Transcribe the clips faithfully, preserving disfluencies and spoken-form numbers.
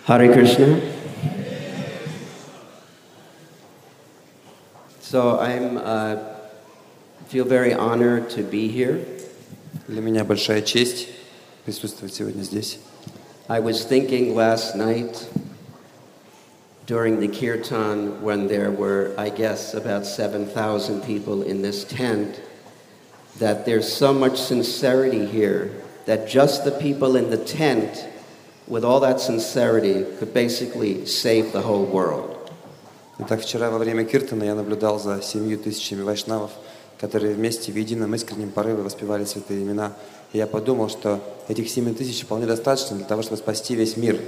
Hare Krishna. So I'm uh, feel very honored to be here. Для меня большая честь присутствовать сегодня здесь. I was thinking last night during the kirtan when there were, I guess, about seven thousand people in this tent, that there's so much sincerity here that just the people in the tent with all that sincerity could basically save the whole world. Итак, вчера во время киртана я наблюдал за семью тысячами вайшнавов, которые вместе в едином искреннем порыве воспевали святые имена. И я подумал, что этих семи тысяч вполне достаточно для того, чтобы спасти весь мир.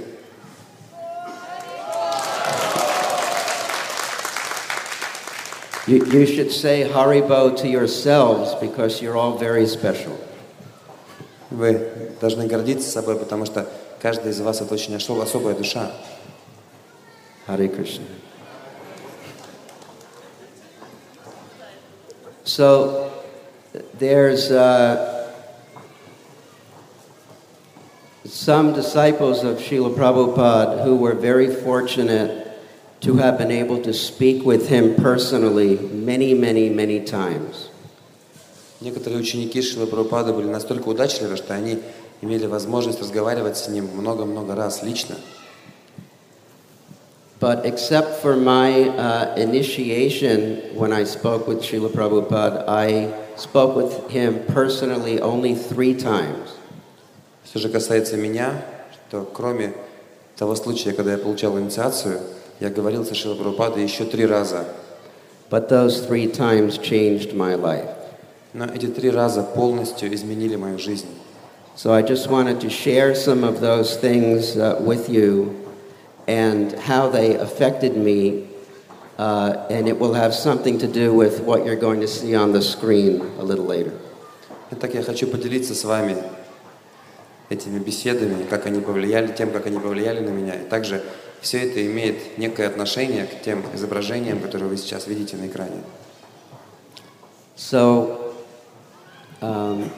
You, you should say Haribo to yourselves because you're all very special. Вы должны гордиться собой, потому что каждый из вас — это очень особая душа. Hare Krishna. So there's uh, some disciples of Srila Prabhupada who were very fortunate to have been able to speak with him personally many, many, many times. Некоторые ученики Шрилы Прабхупады были настолько удачливы, что они имели возможность разговаривать с ним много-много раз лично. But except for my uh, initiation, when I spoke with Srila Prabhupada, I spoke with him personally only three times. Что же касается меня, то кроме того случая, когда я получал инициацию, я говорил со Шрилой Прабхупадой еще три раза. But those three times changed my life. Но эти три раза полностью изменили мою жизнь. So I just wanted to share some of those things uh, with you and how they affected me, uh, and it will have something to do with what you're going to see on the screen a little later. Итак, я хочу поделиться с вами этими беседами, как они повлияли, тем, как они повлияли на меня. И также все это имеет некое отношение к тем изображениям, которые вы сейчас видите на экране. So, um,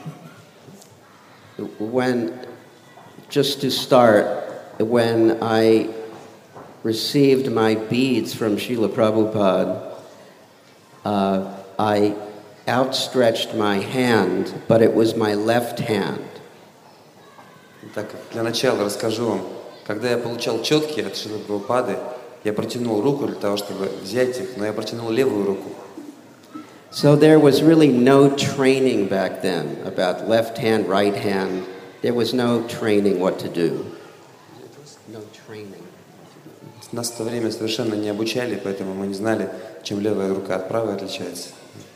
when, just to start, when I received my beads from Srila Prabhupada, uh, I outstretched my hand, but it was my left hand. Итак, для начала расскажу вам, когда я получал четки от Шрилы Прабхупады, я протянул руку для того, чтобы взять их, но я протянул левую руку. So there was really no training back then about left hand, right hand. There was no training what to do. No training. Нас в то время совершенно не обучали, поэтому мы не знали, чем левая рука от правой отличается.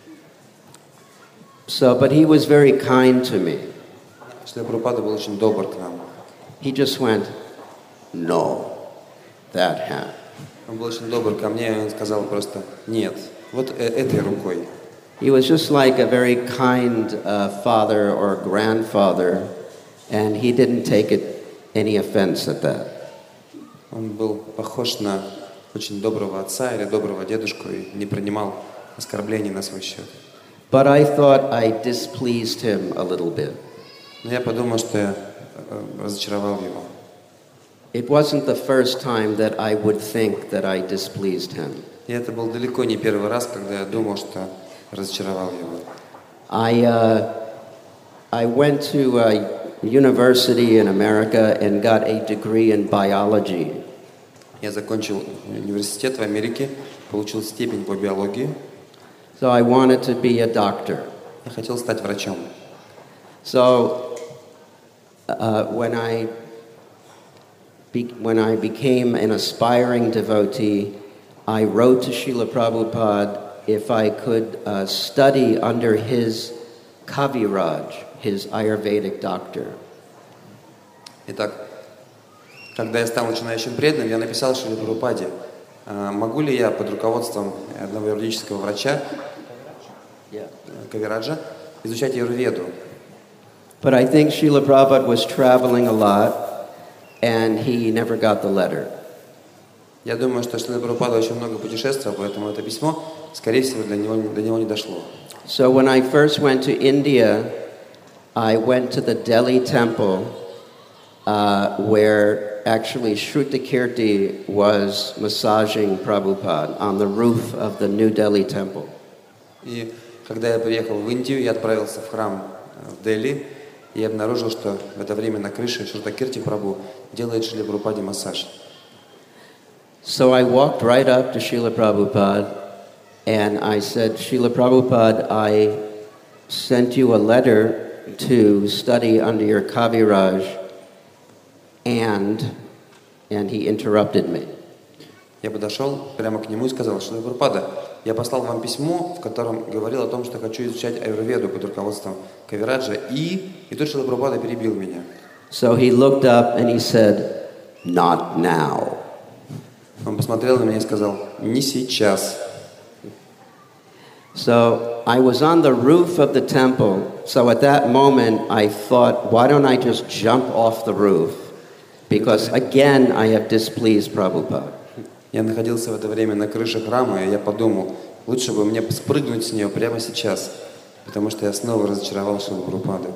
So, but he was very kind to me. Шрила Прабхупада был очень добр к нам. He just went, no, that hand. Он был очень добр ко мне, и он сказал просто «нет, вот э- этой рукой». He was just like a very kind uh, father or grandfather, and he didn't take it any offense at that. Он был похож на очень доброго отца или доброго дедушку и не принимал оскорблений на свой счет. But I thought I displeased him a little bit. Но я подумал, что я э, разочаровал его. It wasn't the first time that I would think that I displeased him. И это был далеко не первый раз, когда я думал, что разочаровал его. I, uh, I went to a university in America and got a degree in biology. Я закончил университет в Америке, получил степень по биологии. So I wanted to be a doctor. Я хотел стать врачом. So uh, when I be- when I became an aspiring devotee, I wrote to Srila Prabhupada if I could uh, study under his Kaviraj, his Ayurvedic doctor. Итак, когда я стал начинающим преданным, я написал Шриле Прабхупаде, могу ли я под руководством одного юридического врача, Кавираджа, изучать аюрведу. But I think Srila Prabhupada was traveling a lot, and he never got the letter. Я думаю, что Шрила Прабхупада очень много путешествовал, поэтому это письмо, скорее всего, для него, до него не дошло. So when I first went to India, I went to the Delhi temple, uh, where actually Shrutakirti was massaging Prabhupada on the roof of the New Delhi temple. И когда я приехал в Индию, я отправился в храм в Дели и обнаружил, что в это время на крыше Шрутакирти Прабху делает Шриле Прабхупаде массаж. So I walked right up to Srila Prabhupada and I said, Srila Prabhupada, I sent you a letter to study under your Kaviraj, and, and he interrupted me. Я подошел прямо к нему и сказал, Шрила Прабхупада, я послал вам письмо, в котором говорил о том, что хочу изучать аюрведу под руководством Кавираджа, и, и тут Шрила Прабхупада перебил меня. So he looked up and he said, not now. Он посмотрел на меня и сказал, не сейчас. So I was on the roof of the temple, so at that moment I thought, why don't I just jump off the roof? Because again I have displeased Prabhupada. Я находился в это время на крыше храма, и я подумал, лучше бы мне спрыгнуть с нее прямо сейчас, потому что я снова разочаровал Шрилу Прабхупаду.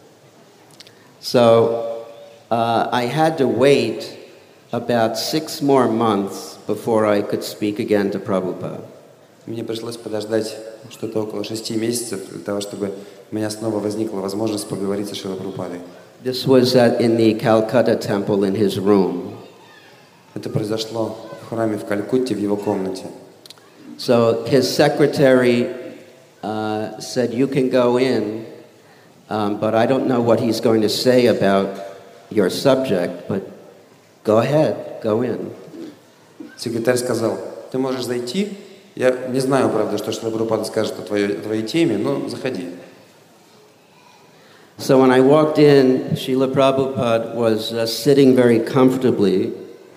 So uh, I had to wait about six more months before I could speak again to Prabhupada. Мне пришлось подождать что-то около шести месяцев для того, чтобы у меня снова возникла возможность поговорить со Шрилой Прабхупадой. This was at, in the Calcutta temple in his room. Это произошло в храме в Калькутте, в его комнате. So his secretary uh, said, you can go in, um, but I don't know what he's going to say about your subject, but go ahead, go in. Секретарь сказал, ты можешь зайти. Я не знаю, правда, что Шрила Прабхупада скажет о твоей, о твоей теме, но заходи. So when I walked in, Srila Prabhupada was uh, sitting very comfortably,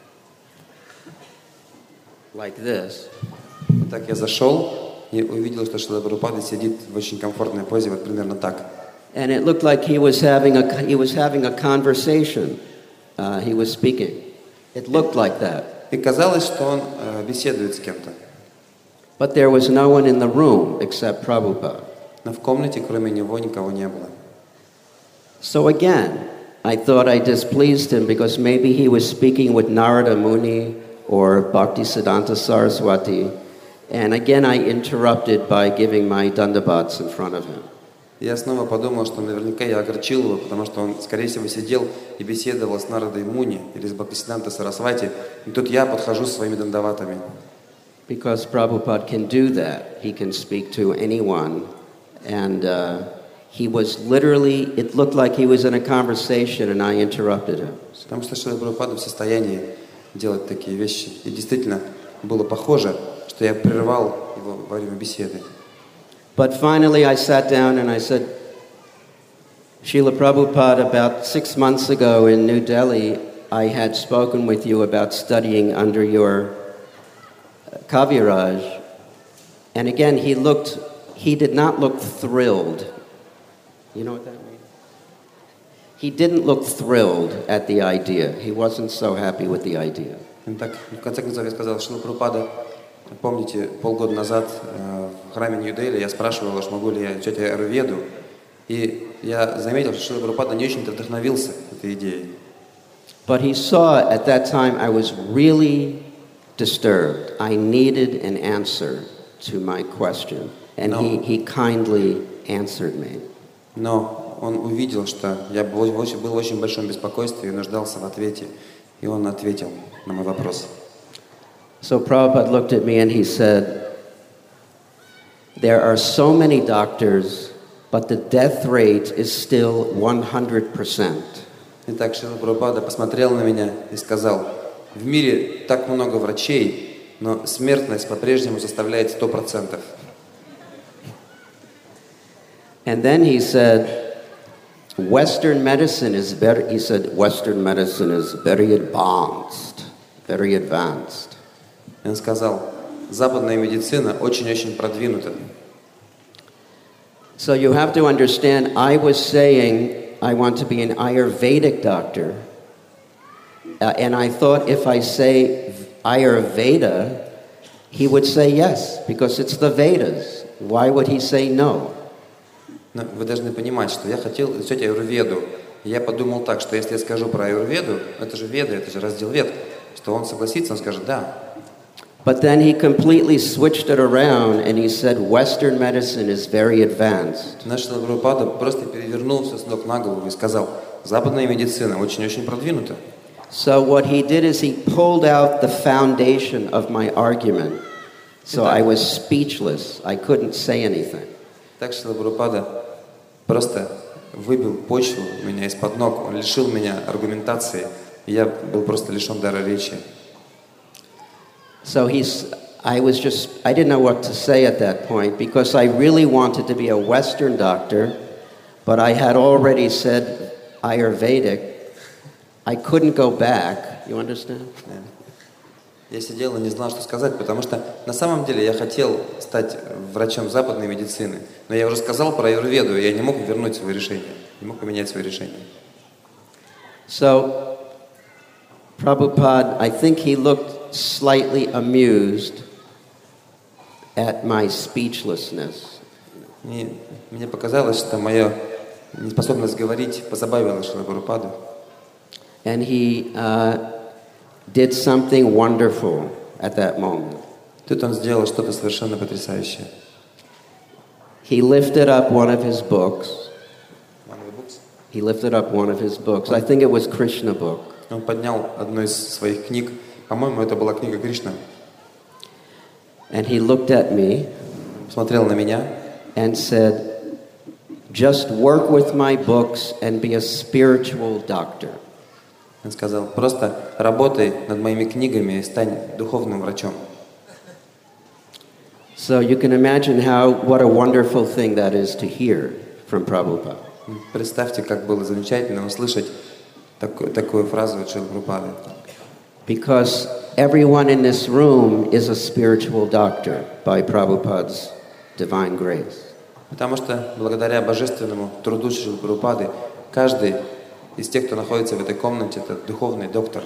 like this. Так я зашел и увидел, что Шрила Прабхупада сидит в очень комфортной позе, вот примерно так. And it looked like he was having a, he was having a conversation. Uh, he was speaking. It looked like that. И казалось, что он э, беседует с кем-то. But there was no one in the room except Prabhupada. Но в комнате, кроме него, никого не было. So again, I thought I displeased him because maybe he was speaking with Narada Muni or Bhaktisiddhanta Saraswati. And again, I interrupted by giving my dandabats in front of him. Я снова подумал, что наверняка я огорчил его, потому что он, скорее всего, сидел и беседовал с Нарадой Муни или с Бхактисиддханта Сарасвати, и тут я подхожу со своими дандаватами. Because Prabhupada can do that. He can speak to anyone. And uh, he was literally, it looked like he was in a conversation and I interrupted him. Потому что Шрила Прабхупада в состоянии делать такие вещи. И действительно было похоже, что я прервал его во время беседы. But finally I sat down and I said, Srila Prabhupada, about six months ago in New Delhi, I had spoken with you about studying under your Kaviraj. And again, he looked, he did not look thrilled. You know what that means? He didn't look thrilled at the idea. He wasn't so happy with the idea. Так, в конце концов, я сказал, Шрила Прабхупада, помните, полгода назад э, в храме Нью-Дели я спрашивал, могу ли я изучать аюрведу, и я заметил, что Шрила Прабхупада не очень-то вдохновился этой идеей. But he saw at that time I was really disturbed. I needed an answer to my question, and No. he, he kindly answered me. Но он увидел, что я был, был в очень большом беспокойстве и нуждался в ответе, и он ответил на мой вопрос. So Prabhupada looked at me and he said, there are so many doctors, but the death rate is still one hundred percent. Итак, Шрила Прабхупада посмотрел на меня и сказал, в мире так много врачей, но смертность по-прежнему составляет сто процентов. And then he said, Western medicine is very, he said, Western medicine is very advanced, very advanced. И он сказал, западная медицина очень-очень продвинута. So you have to understand, I was saying I want to be an Ayurvedic doctor. Uh, and I thought if I say Ayurveda, he would say yes, because it's the Vedas. Why would he say no? Но вы должны понимать, что я хотел изучать аюрведу, И я подумал так, что если я скажу про аюрведу, это же веда, это же раздел вед, что он согласится, он скажет «да». But then he completely switched it around and he said Western medicine is very advanced. Наш Шрила Прабхупада просто перевернул все с ног на голову и сказал, западная медицина очень-очень продвинута. So what he did is he pulled out the foundation of my argument. So I was speechless. I couldn't say anything. Так Шрила Прабхупада просто выбил почву у меня из-под ног, он лишил меня аргументации, и я был просто лишен дара речи. So he's, I was just, I didn't know what to say at that point because I really wanted to be a Western doctor, but I had already said Ayurvedic. I couldn't go back. You understand? Я сидел и не знал, что сказать, потому что на самом деле я хотел стать врачом западной медицины, но я уже сказал про аюрведу, и я не мог вернуть свое решение, не мог поменять свое решение. So Prabhupada, I think he looked slightly amused at my speechlessness. Мне, мне показалось, что моя неспособность говорить позабавила Шрила Прабхупаду. And he uh, did something wonderful at that moment. Тут он сделал что-то совершенно потрясающее. He lifted up one of his books. One of the books? He lifted up one of his books. I think it was Krishna book. Он поднял одну из своих книг. По-моему, это была книга Кришны. And he looked at me. Смотрел на меня. And said, "Just work with my books and be a spiritual doctor." Он сказал, просто работай над моими книгами и стань духовным врачом. So you can imagine how, what a wonderful thing that is to hear from Prabhupada. Представьте, как было замечательно услышать такую, такую фразу от Шрилы Прабхупады. Because everyone in this room is a spiritual doctor by Prabhupada's divine grace. Потому что благодаря божественному труду Шрилы Прабхупады каждый из тех, кто находится в этой комнате, это духовный доктор.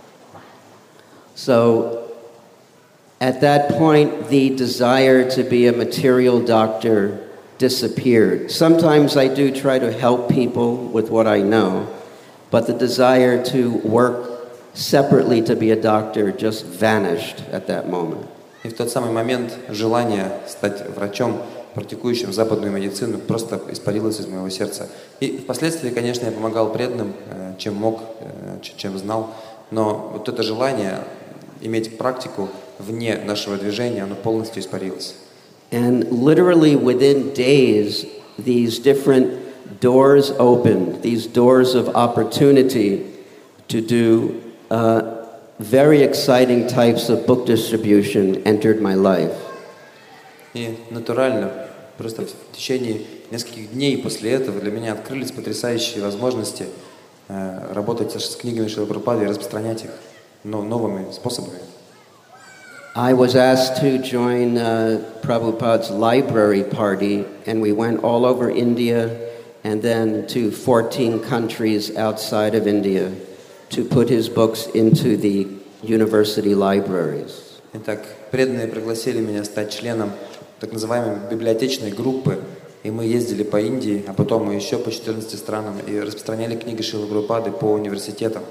So at that point, the desire to be a material doctor disappeared. Sometimes I do try to help people with what I know, but the desire to work separately to be a doctor just vanished at that moment. И в тот самый момент желание стать врачом, практикующим западную медицину, просто испарилось из моего сердца. И впоследствии, конечно, я помогал преданным, чем мог, чем знал, но вот это желание иметь практику вне нашего движения, оно полностью испарилось. And literally within days, these different doors opened, these doors of opportunity to do uh, very exciting types of book distribution entered my life. И натурально, просто в течение нескольких дней после этого для меня открылись потрясающие возможности э, работать с книгами Шрилы Прабхупады и распространять их но, новыми способами. I was asked to join uh, Prabhupada's library party, and we went all over India and then to fourteen countries outside of India to put his books into the university libraries. Итак, преданные пригласили меня стать членом так называемой библиотечной группы, и мы ездили по Индии, а потом еще по четырнадцати странам и распространяли книги Шрилы Прабхупады по университетам.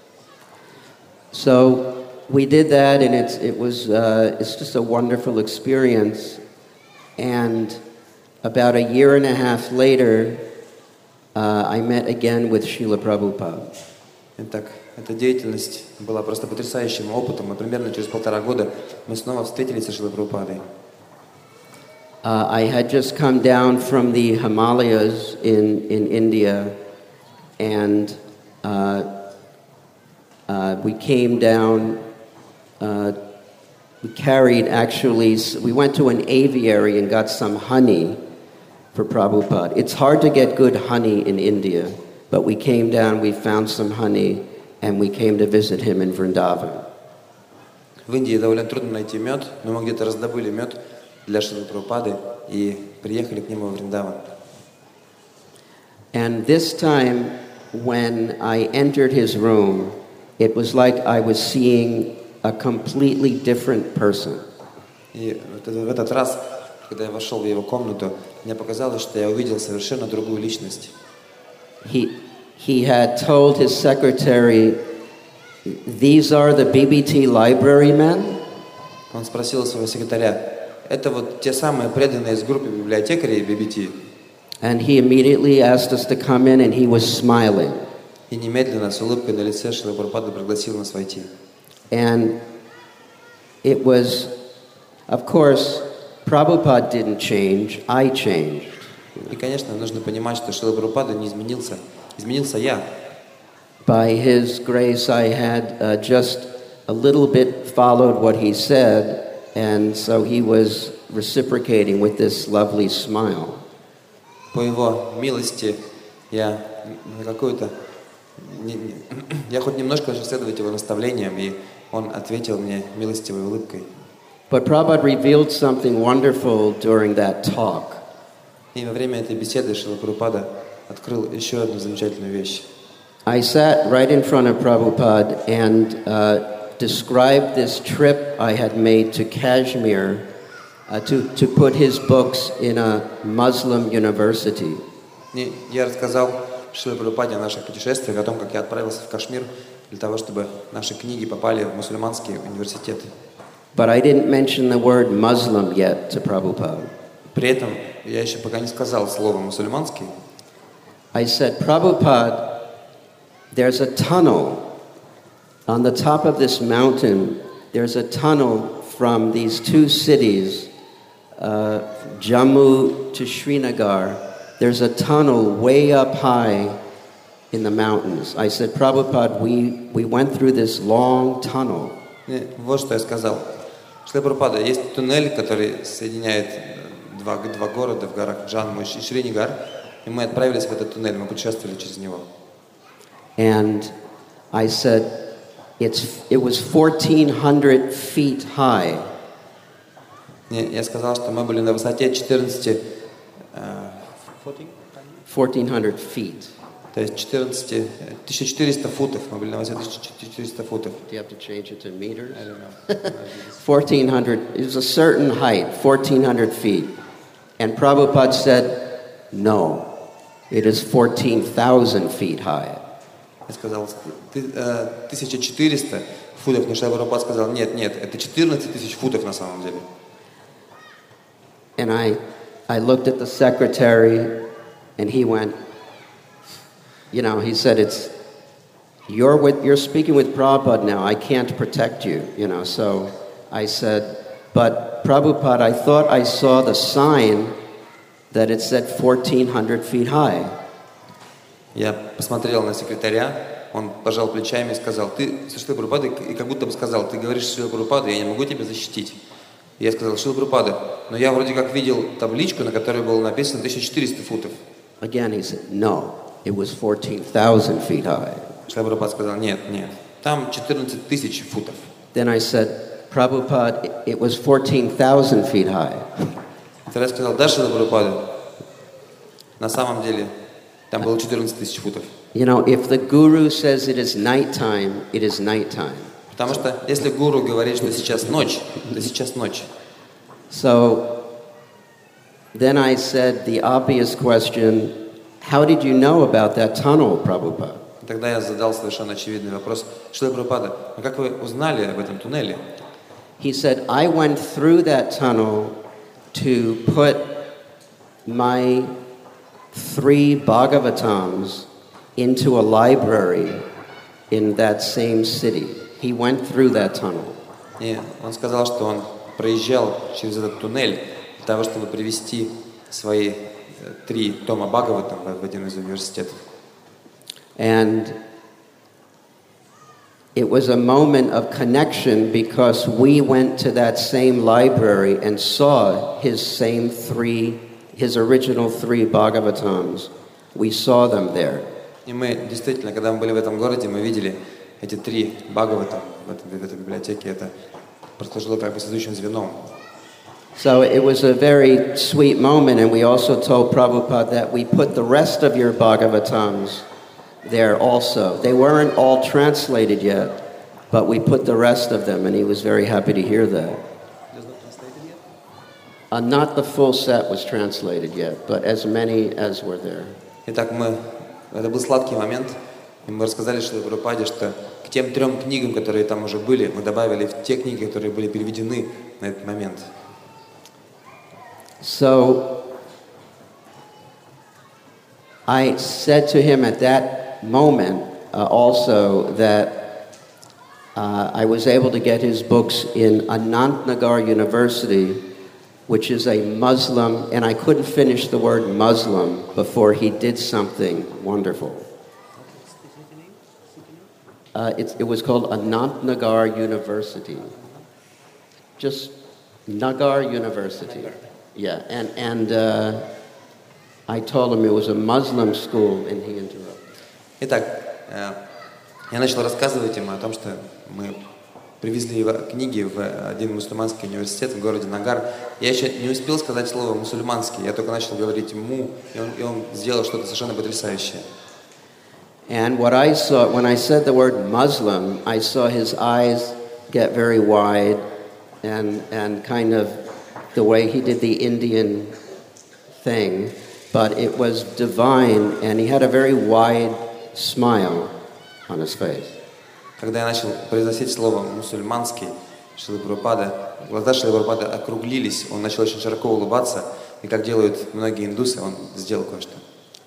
So we did that, and it's, it was uh, it's just a wonderful experience. And about a year and a half later, uh, I met again with Srila Prabhupada. Итак, эта деятельность была просто потрясающим опытом, и примерно через полтора года мы снова встретились со Шрилой Прабхупадой. Uh, I had just come down from the Himalayas in, in India, and uh, uh, we came down, uh, we carried actually, we went to an aviary and got some honey for Prabhupada. It's hard to get good honey in India, but we came down, we found some honey, and we came to visit him in Vrindavan. В Индии довольно трудно найти мед, но мы где-то раздобыли мед для Шрилы Прабхупады и приехали к нему в Вриндаван. And this time, when I entered his room, it was like I was seeing a completely different person. И в этот раз, когда я вошел в его комнату, мне показалось, что я увидел совершенно другую личность. He, he had told his secretary, "These are the B B T library men?" Он спросил своего секретаря, это вот те самые преданные из группы библиотекарей би би ти? And he immediately asked us to come in, and he was smiling. И немедленно с улыбкой на лице Шрила Прабхупада пригласил нас войти. And it was, of course, Prabhupada didn't change, I changed. И, конечно, нужно понимать, что Шрила Прабхупада не изменился. Изменился я. By his grace, I had uh, just a little bit followed what he said, and so he was reciprocating with this lovely smile. По его милости я на какую-то... Я хоть немножко начал следовать его наставлениям, и он ответил мне милостивой улыбкой. But Prabhupada revealed something wonderful during that talk. И во время этой беседы Шрила Прабхупада открыл еще одну замечательную вещь. I sat right in front of Prabhupada and uh, described this trip I had made to Kashmir uh, to, to put his books in a Muslim university. И я рассказал Шриле Прабхупаде о наших путешествиях, о том, как я отправился в Кашмир для того, чтобы наши книги попали в мусульманские университеты. But I didn't mention the word Muslim yet to Prabhupada. При этом я еще пока не сказал слово «мусульманский». I said, Prabhupada, there's a tunnel on the top of this mountain. There's a tunnel from these two cities, uh, Jammu to Srinagar. There's a tunnel way up high in the mountains. I said, Prabhupada, we, we went through this long tunnel. И вот что я сказал. Шрила Прабхупада, есть туннель, который соединяет два, два города в горах Джамму и Шринагар, и мы отправились в этот туннель, мы путешествовали через него. And I said, it's, it was fourteen hundred feet high. Я сказал, что мы были на высоте четырнадцать... fourteen hundred feet. То есть четырнадцать, тысяча четыреста футов. Мы были на высоте тысяча четыреста футов. Do you have to change it to meters? I don't know. fourteen hundred, it was a certain height, fourteen hundred feet. And Prabhupada said, no, it is fourteen thousand feet high. Я сказал, тысяча четыреста футов, но Шрила Прабхупада сказал, нет, нет, это четырнадцать тысяч футов на самом деле. And I, I looked at the secretary, and he went, you know, he said, it's, you're, with, you're speaking with Prabhupada now, I can't protect you, you know. So I said, but Prabhupada, I thought I saw the sign that it said fourteen hundred feet high. Я посмотрел на секретаря, он пожал плечами и сказал, ты со Шрилой Прабхупадой, и как будто бы сказал, ты говоришь с Шрилой Прабхупадой, я не могу тебя защитить. Я сказал, Шрила Прабхупада, но я вроде как видел табличку, на которой было написано тысяча четыреста футов. Again, he said, no, it was fourteen thousand feet high. Шрила Прабхупада сказал, нет, нет, там четырнадцать тысяч футов. Then I said, Prabhupada, it was fourteen thousand feet high. Тогда я сказал, да, Шрила Прабхупада, на самом деле там было четырнадцать тысяч футов. You know, if the guru says it is nighttime, it is nighttime. Потому что если гуру говорит, что сейчас ночь, то сейчас ночь. So then I said the obvious question, how did you know about that tunnel, Prabhupada? Тогда я задал совершенно очевидный вопрос. Шрила Прабхупада, а как вы узнали об этом туннеле? He said, I went through that tunnel to put my three Bhagavatams into a library in that same city. He went through that tunnel. И он сказал, что он проезжал через этот туннель для того, чтобы привести свои три тома Бхагаватам в один из университетов. And it was a moment of connection because we went to that same library and saw his same three, his original three Bhagavatams. We saw them there. И мы действительно, когда мы были в этом городе, мы видели эти три Бхагавата в, в этой библиотеке. Это послужило как бы связующим звеном. So it was a very sweet moment, and we also told Prabhupada that we put the rest of your Bhagavatams there also. They weren't all translated yet, but we put the rest of them, and he was very happy to hear that. It is not translated yet? Uh, not the full set was translated yet, but as many as were there. Итак, мы Это был сладкий момент. И мы рассказали Шриле Прабхупаде, что к тем трем книгам, которые там уже были, мы добавили в те книги, которые были переведены на этот момент. So I said to him at that moment uh, also that uh, I was able to get his books in Anantnagar University, which is a Muslim, and I couldn't finish the word Muslim before he did something wonderful. Uh, it, it was called Anantnagar University. Just Nagar University. Yeah, and, and uh, I told him it was a Muslim school, and he interrupted. Итак, я начал рассказывать ему о том, что мы привезли его книги в один мусульманский университет в городе Нагар. Я еще не успел сказать слово «мусульманский», я только начал говорить «му», и он, и он сделал что-то совершенно потрясающее. And what I saw, when I said the word Muslim, I saw his eyes get very wide and, and kind of the way he did the Indian thing, but it was divine, and he had a very wide smile on his face. Когда я начал произносить слово «мусульманский», Шрила Прабхупада, глаза Шрилы Прабхупады округлились, он начал очень широко улыбаться, и как делают многие индусы, он сделал кое-что.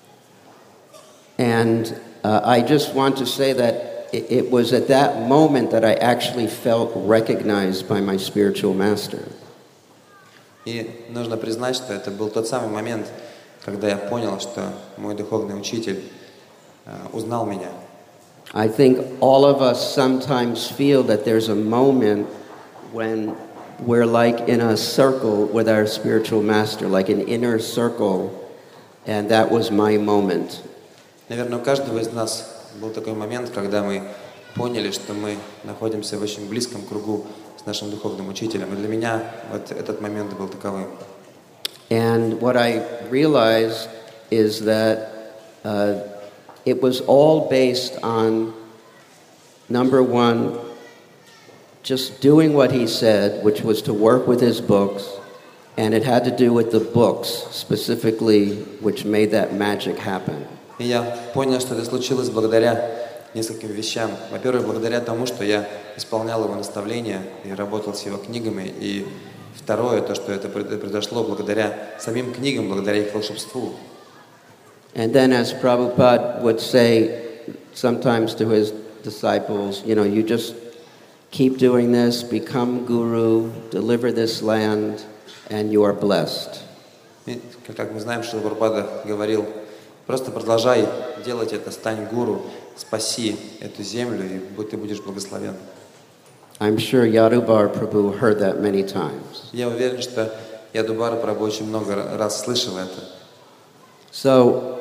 And uh, I just want to say that it, it was at that moment that I actually felt recognized by my spiritual master. И нужно признать, что это был тот самый момент, когда я понял, что мой духовный учитель uh, узнал меня. I think all of us sometimes feel that there's a moment when we're like in a circle with our spiritual master, like an inner circle, and that was my moment. Наверное, у каждого из нас был такой момент, когда мы поняли, что мы находимся в очень близком кругу с нашим духовным учителем. И для меня вот этот момент был таковым. And what I realized is that uh, it was all based on, number one, just doing what he said, which was to work with his books, and it had to do with the books specifically, which made that magic happen. И я понял, что это случилось благодаря нескольким вещам. Во-первых, благодаря тому, что я исполнял его наставления и работал с его книгами. И второе, то, что это произошло благодаря самим книгам, благодаря их волшебству. And then, as Prabhupada would say sometimes to his disciples, you know, you just keep doing this, become guru, deliver this land, and you are blessed. И, как мы знаем, что Прабхупада говорил, просто продолжай делать это, стань гуру, спаси эту землю, и ты будешь благословен. I'm sure Yadubar Prabhu heard that many times. Я уверен, что Ядубара Прабху очень много раз слышал это. So,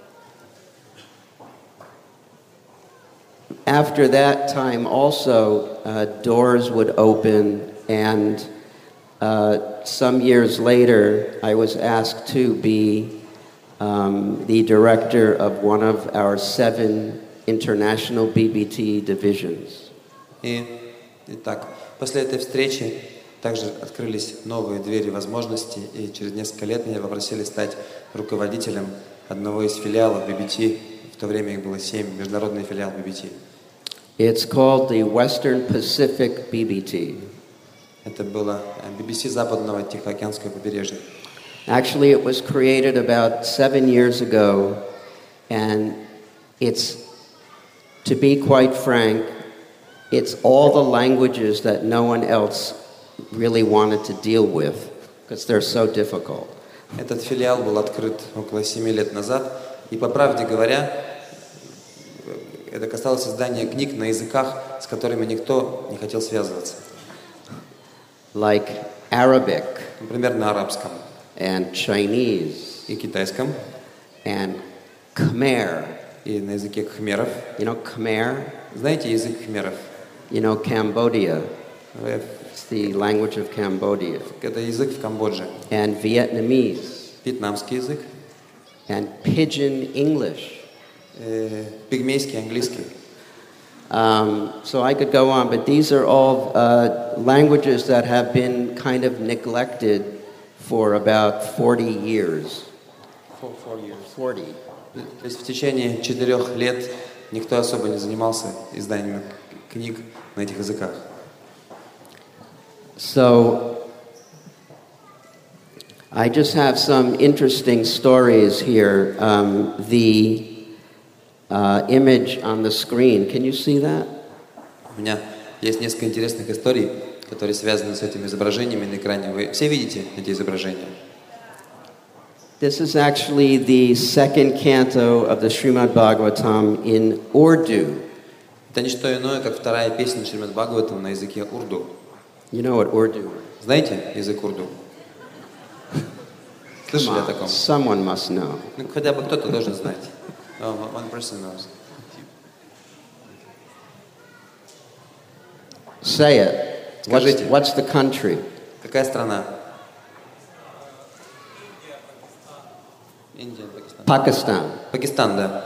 after that time also, uh, doors would open, and uh, some years later, I was asked to be um, the director of one of our seven international B B T divisions. И, итак, после этой встречи также открылись новые двери возможностей, и через несколько лет меня попросили стать руководителем одного из филиалов би би ти. В то время их было семь, международный филиал би би ти. It's called the Western Pacific B B T. Это было би би си западного Тихоокеанского побережья. Actually, it was created about seven years ago, and it's, to be quite frank, it's all the languages that no one else really wanted to deal with, because they're so difficult. Этот филиал был открыт около семи лет назад, и, по правде говоря, это касалось создания книг на языках, с которыми никто не хотел связываться. Like Arabic, Например, на арабском and Chinese, и китайском, and Khmer. и на языке кхмеров. You know Khmer? Знаете язык кхмеров? You know Cambodia. Э, It's the language of Cambodia. Это язык в Камбодже. And Vietnamese. Вьетнамский язык, And Pidgin English. э, пигмейский английский. Um, so I could go on, but these are all uh, languages that have been kind of neglected for about forty years. Four, four years. forty. То есть в течение четырех лет никто особо не занимался изданием книг на этих языках. So I just have some interesting stories here. Um, the uh, image on the screen, can you see that? У меня есть несколько интересных историй, которые связаны с этими изображениями на экране. Вы все видите эти изображения? This is actually the second canto of the Srimad Bhagavatam in Urdu. Это не что иное, как вторая песня Шримад Бхагаватам на языке урду. You know what Urdu is? Знаете язык урду? Слышали о Come on, таком? someone must know. Ну, хотя бы кто-то должен знать. Oh, one person knows. Say it. What's, Скажите. what's the country? Какая страна? Индия, Пакистан. Pakistan. Пакистан, да.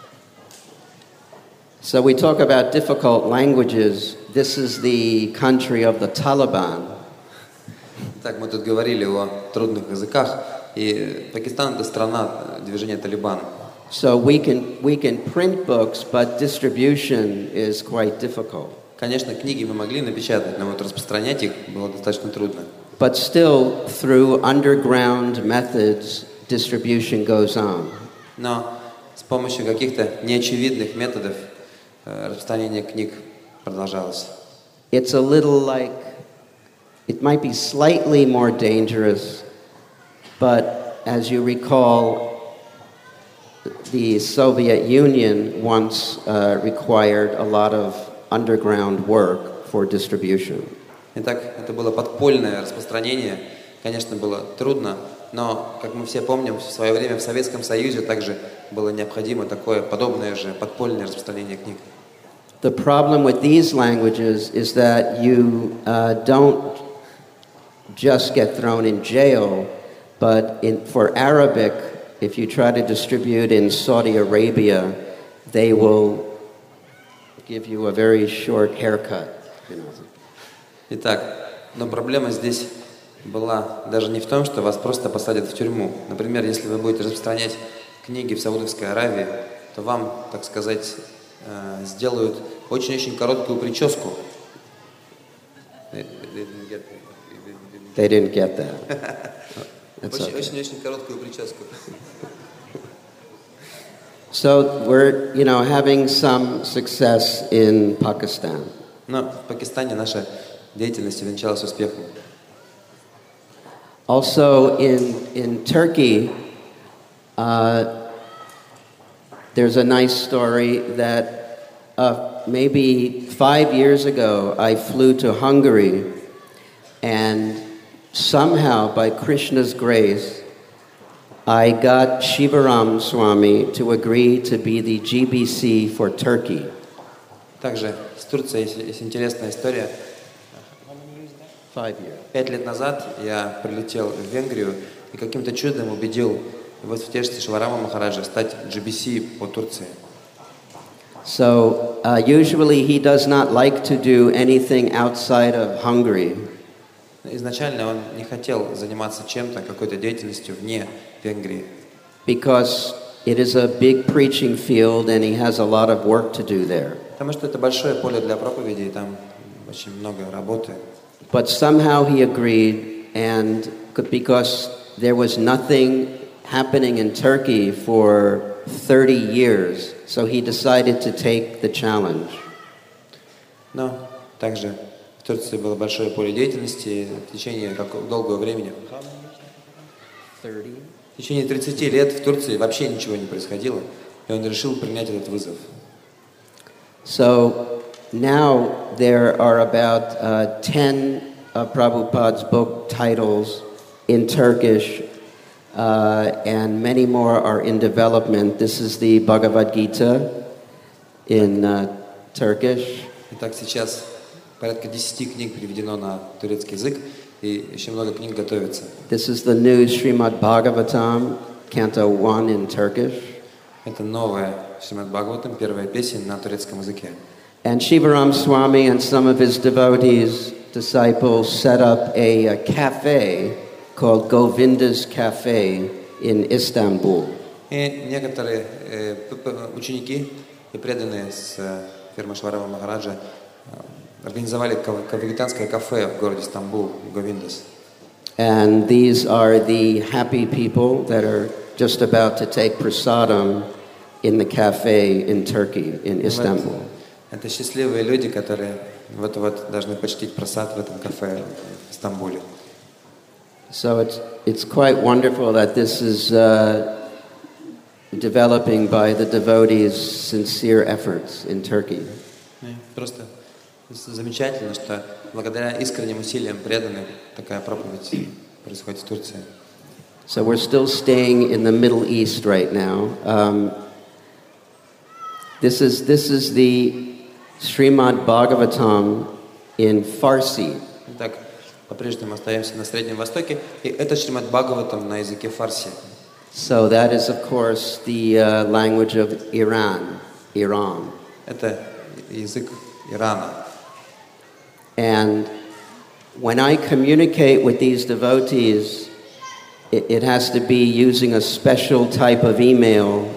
So we talk about difficult languages. This is the country of the Taliban. Так, мы тут говорили о трудных языках, и Пакистан — это страна движения Талибан. So we can we can print books, but distribution is quite difficult. Конечно, книги мы могли напечатать, но вот распространять их было достаточно трудно. But still, through underground methods, distribution goes on. Но с помощью каких-то неочевидных методов э, распространение книг продолжалось. It's a little like, it might be slightly more dangerous, but as you recall, the Soviet Union once uh, required a lot of underground work for distribution. Итак, это было подпольное распространение. Конечно, было трудно, но, как мы все помним, в свое время в Советском Союзе также было необходимо такое подобное же подпольное распространение книг. The problem with these languages is that you uh, don't just get thrown in jail, but in, for Arabic, if you try to distribute in Saudi Arabia, they will give you a very short haircut. You know. Итак, но проблема здесь была даже не в том, что вас просто посадят в тюрьму. Например, если вы будете распространять книги в Саудовской Аравии, то вам, так сказать, э, сделают очень-очень короткую прическу. They didn't get that. That's okay. Очень-очень короткую прическу. So we're, you know, having some success in Pakistan. Но в Пакистане наша деятельность увенчалась успехом. Also in in Turkey, uh, there's a nice story that uh, maybe five years ago I flew to Hungary, and somehow by Krishna's grace, I got Shivaram Swami to agree to be the G B C for Turkey. Также с Турцией есть, есть интересная история. Five years. Пять лет назад я прилетел в Венгрию и каким-то чудом убедил его святейшество Шиварама Махараджа стать джи би си по Турции. So uh, usually he does not like to do anything outside of Hungary. Изначально он не хотел заниматься чем-то, какой-то деятельностью вне Венгрии. Because it is a big preaching field and he has a lot of work to do there. Потому что это большое поле для проповеди, и там очень много работы. But somehow he agreed, and because there was nothing happening in Turkey for thirty years, so he decided to take the challenge. Но также в Турции было большое поле деятельности в течение долгого времени. В течение тридцати лет в Турции вообще ничего не происходило, и он решил принять этот вызов. So now there are about uh, ten of Prabhupada's book titles in Turkish, uh, and many more are in development. This is the Bhagavad Gita in uh, Turkish. Итак, сейчас порядка десяти книг переведено на турецкий язык, и еще много книг готовится. This is the new Srimad Bhagavatam, Canto one in Turkish. Это новая Шримад Бхагаватам, первая песня на турецком языке. And Shivaram Swami and some of his devotees, disciples, set up a, a cafe called Govinda's Cafe in Istanbul. И некоторые э, п- п- ученики и преданные с э, фирмы Шварава Махараджа э, организовали ка- ка- вегетariанское кафе в городе Стамбул, Говиндас. And these are the happy people that are just about to take prasadam in the cafe in Turkey, in Istanbul. Это счастливые люди, которые вот-вот должны почтить просад в этом кафе в Стамбуле. So it's, it's quite wonderful that this is uh, developing by the devotees' sincere efforts in Turkey. И Просто замечательно, что благодаря искренним усилиям преданных такая проповедь происходит в Турции. So we're still staying in the Middle East right now. Um, this is this is the Srimad Bhagavatam in Farsi. Итак, по-прежнему остаемся на Среднем Востоке, и это Шримад Бхагаватам на языке фарси. So that is, of course, the uh, language of Iran, Iran. Это язык Ирана. And when I communicate with these devotees, it, it has to be using a special type of email,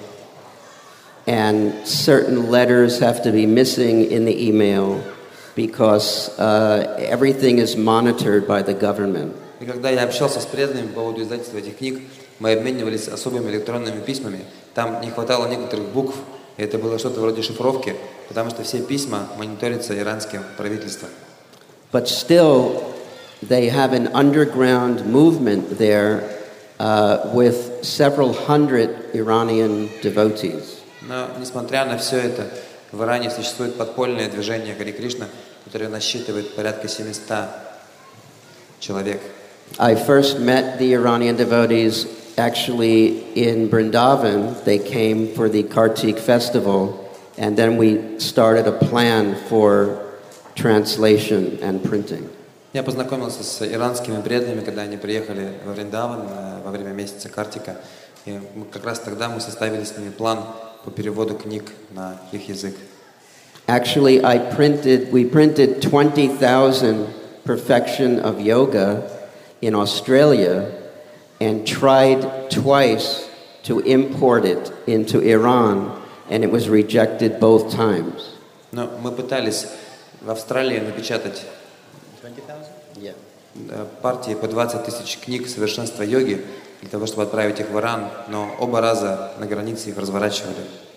and certain letters have to be missing in the email because uh, everything is monitored by the government. И когда я общался с преданными по поводу издательства этих книг, мы обменивались особыми электронными письмами. Там не хватало некоторых букв, и это было что-то вроде шифровки, потому что все письма мониторятся иранским правительством. But still, they have an underground movement there uh, with several hundred Iranian devotees. Но, несмотря на все это, в Иране существует подпольное движение Хари Кришна, которое насчитывает порядка семисот человек. I first met the Iranian devotees actually in Vrindavan. They came for the Kartik festival, and then we started a plan for translation and printing. Я познакомился с иранскими преданными, когда они приехали во Вриндаван э, во время месяца Картика. И мы, как раз тогда мы составили с ними план по переводу книг на их язык. Actually, I printed, we printed twenty thousand Perfection of Yoga in Australia and tried twice to import it into Iran, and it was rejected both times. Но мы пытались в Австралии напечатать Yeah. э, партии по двадцать тысяч книг совершенства йоги для того, чтобы отправить их в Иран, но оба раза на границе их разворачивали.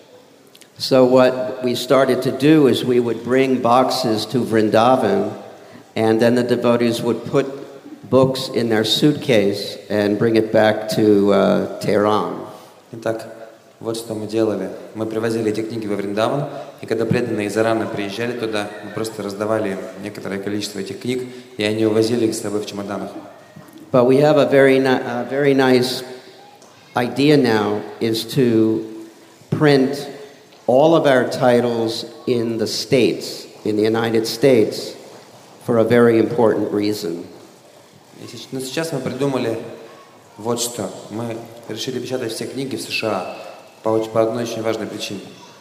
So what we started to do is we would bring boxes to Vrindavan, and then the devotees would put books in their suitcase and bring it back to uh, Tehran. Итак, вот что мы делали. Мы привозили эти книги во Вриндаван, и когда преданные из Ирана приезжали туда, мы просто раздавали им некоторое количество этих книг, и они увозили их с собой в чемоданах. But we have a very, ni- a very nice idea now is to print all of our titles in the States, in the United States, for a very important reason. И сеч- Но сейчас мы придумали вот что. Мы решили печатать все книги в США по, оч- по одной очень важной причине.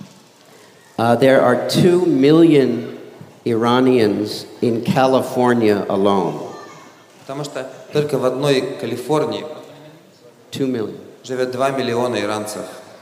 Uh, there are two million Iranians in California alone. Потому что только в одной Калифорнии Two million. живет два миллиона иранцев.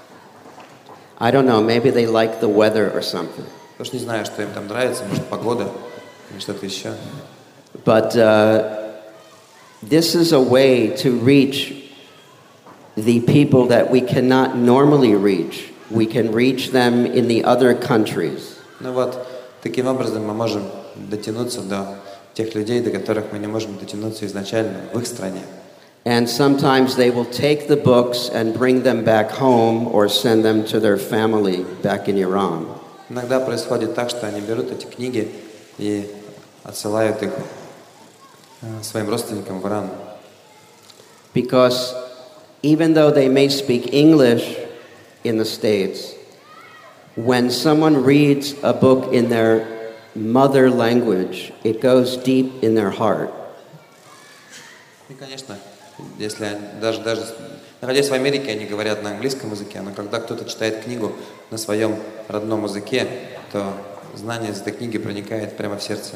I don't know, maybe they like the weather or something. Я уж не знаю, что им там нравится, может, погода или что-то еще. But uh, this is a way to reach the people that we cannot normally reach. We can reach them in the other countries. Ну вот, таким образом мы можем дотянуться до тех людей, до которых мы не можем дотянуться изначально в их стране. And sometimes they will take the books and bring them back home or send them to their family back in Iran. Иногда происходит так, что они берут эти книги и отсылают их э, своим родственникам в Иран. Because even though they may speak English in the States, when someone reads a book in their mother language, it goes deep in their heart. И, конечно, если они- даже, даже находясь в Америке, они говорят на английском языке, но когда кто-то читает книгу на своем родном языке, то знание из этой книги проникает прямо в сердце.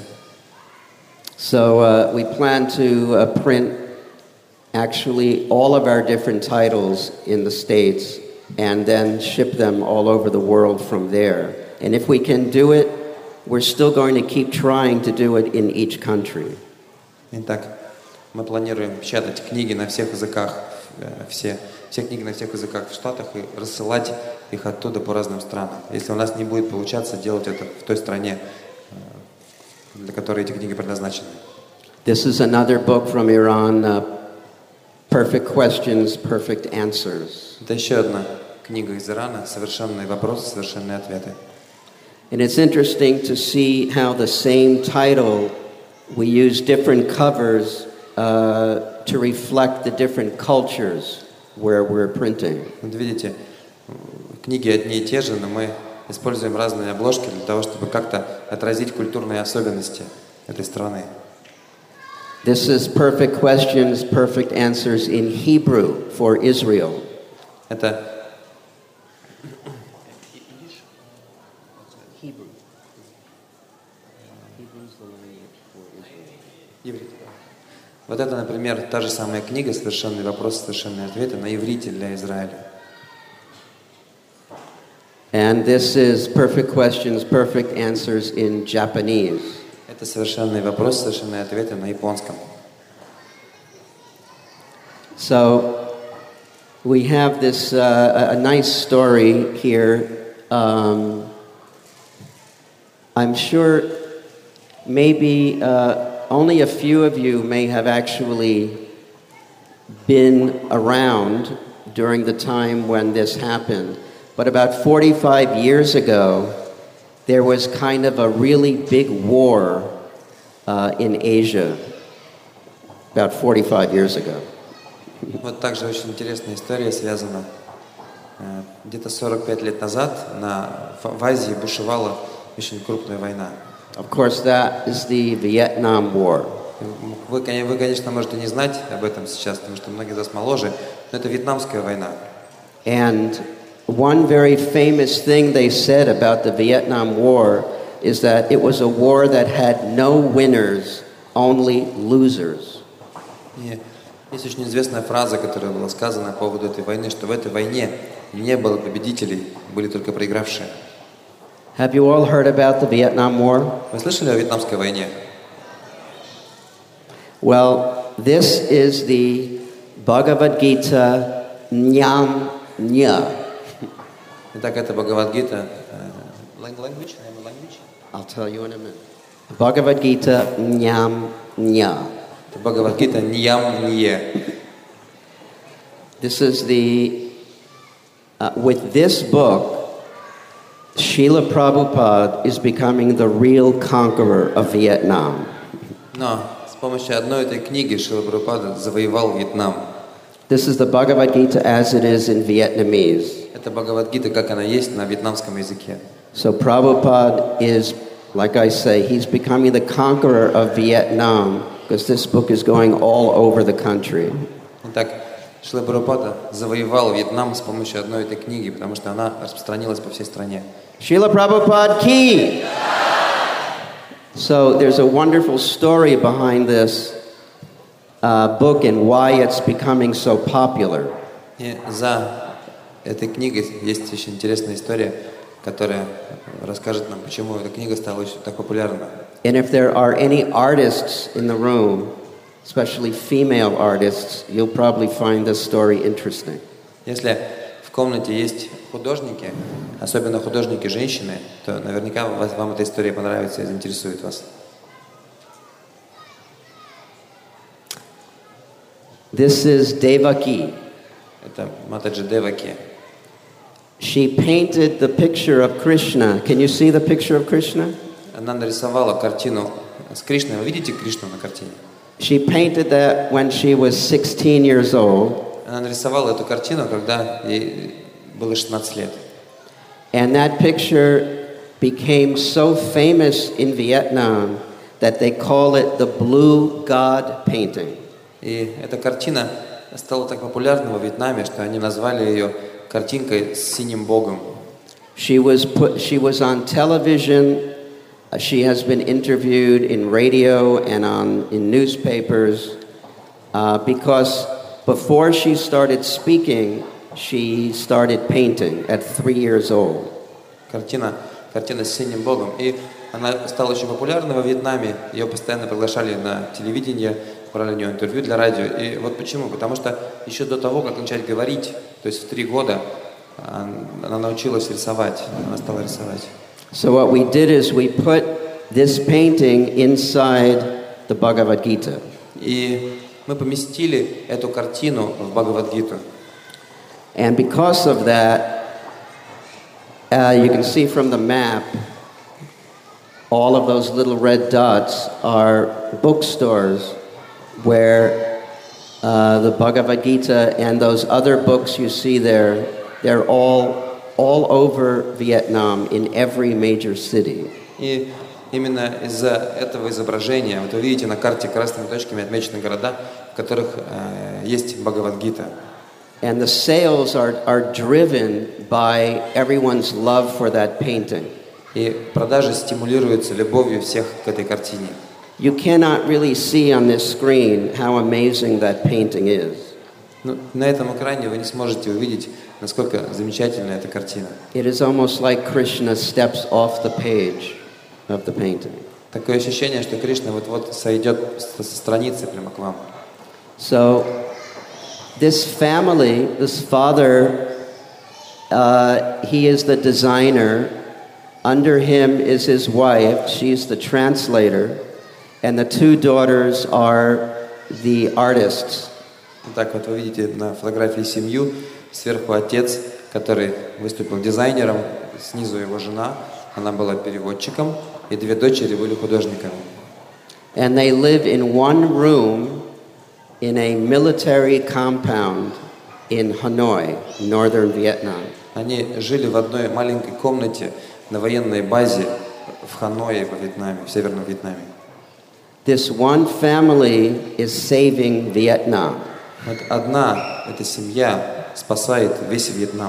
So uh, we plan to uh, print actually all of our different titles in the States and then ship them all over the world from there. And if we can do it, we're still going to keep trying to do it in each country. Итак, мы планируем печатать книги на всех языках, все, все книги на всех языках в Штатах и рассылать их оттуда по разным странам. Если у нас не будет получаться делать это в той стране, для которой эти книги предназначены. This is another book from Iran, uh, Perfect Questions, Perfect Answers. Это еще одна книга из Ирана, совершенные вопросы, совершенные ответы. And it's interesting to see how the same title, we use different covers uh, to reflect the different cultures where we're printing. Вот видите, книги одни и те же, но мы используем разные обложки для того, чтобы как-то отразить культурные особенности этой страны. This is Perfect Questions, Perfect Answers in Hebrew for Israel. Это Hebrew. Вот это, например, та же самая книга «Совершенные вопросы, совершенные ответы» на иврите для Израиля. And this is Perfect Questions, Perfect Answers in Japanese. Это совершенные вопросы, совершенные ответы на японском. So we have this uh, a nice story here. Um, I'm sure maybe uh, only a few of you may have actually been around during the time when this happened. But about forty-five years ago, there was kind of a really big war uh, in Asia. About forty-five years ago. Вот также очень интересная история связана. Где-то сорок пять лет назад на, в Азии бушевала очень крупная война. Of course, that is the Vietnam War. Вы, вы, конечно, можете не знать об этом сейчас, потому что многие из вас моложе, но это Вьетнамская война. And one very famous thing they said about the Vietnam War is that it was a war that had no winners, only losers. И есть очень известная фраза, которая была сказана по поводу этой войны, что в этой войне не было победителей, были только проигравшие. Have you all heard about the Vietnam War? Вы слышали о Вьетнамской войне? Well, this is the Bhagavad Gita Nyam Nya. Итак, это Бхагавад-гита. Language? Language? I'll tell you in a minute. Bhagavad Gita Nyam Nya. Это Бхагавад-гита Ньям-Нье. This is the, uh, with this book, Srila Prabhupada is becoming the real conqueror of Vietnam. Но с помощью одной этой книги Шрила Прабхупада завоевал Вьетнам. This is the Bhagavad Gita as it is in Vietnamese. Это Бхагавад-гита, как она есть на вьетнамском языке. So Prabhupada is, like I say, he's becoming the conqueror of Vietnam because this book is going all over the country. Итак, Шрила Прабхупада завоевал Вьетнам с помощью одной этой книги, потому что она распространилась по всей стране. Srila Prabhupada ki! So there's a wonderful story behind this uh, book and why it's becoming so popular. И за этой книгой есть очень интересная история, которая расскажет нам, почему эта книга стала очень так популярна. And if there are any artists in the room, especially female artists, you'll probably find this story interesting. Если в комнате есть художники, особенно художники-женщины, то наверняка вам эта история понравится и заинтересует вас. This is Devaki. Это Матаджи Деваки. She painted the picture of Krishna. Can you see the picture of Krishna? Она нарисовала картину с Кришной. Вы видите Кришну на картине? She painted that when she was sixteen years old. Она нарисовала эту картину, когда ей было шестнадцать лет. And that picture became so famous in Vietnam that they call it the Blue God painting. И эта картина стала так популярна во Вьетнаме, что они назвали ее картинкой с синим богом. She was put, she was on television. She has been interviewed in radio and on in newspapers uh, because before she started speaking, she started painting at three years old. Картина, картина с синим Богом. И она стала очень популярна во Вьетнаме. Ее постоянно приглашали на телевидение, брали у нее интервью для радио. И вот почему? Потому что еще до того, как начать говорить, то есть в три года, она научилась рисовать. Она стала рисовать. So what we did is we put this painting inside the Bhagavad Gita. И мы поместили эту картину в Бхагавад-гиту. And because of that, uh, you can see from the map, all of those little red dots are bookstores where uh, the Bhagavad Gita and those other books you see there, they're all all over Vietnam in every major city. И именно из-за этого изображения, вот вы видите на карте красными точками отмечены города, в которых э, есть Бхагавад-гита. And the sales are, are driven by everyone's love for that painting. И продажи стимулируются любовью всех к этой картине. You cannot really see on this screen how amazing that painting is. Ну, на этом экране вы не сможете увидеть, насколько замечательна эта картина. It is almost like Krishna steps off the page of the painting. Такое ощущение, что Кришна вот-вот сойдет со страницы прямо к вам. So, this family, this father, uh, he is the designer. Under him is his wife. She's the translator. And the two daughters are the artists. Так вот вы видите на фотографии семью. Сверху отец, который выступил дизайнером. Снизу его жена. Она была переводчиком. И две дочери были художниками. And they live in one room in a military compound in Hanoi, northern Vietnam. Они жили в одной маленькой комнате на военной базе в Ханое, во Вьетнаме, в Северном Вьетнаме. This one family is saving Vietnam. Вот одна эта семья спасает весь Вьетнам.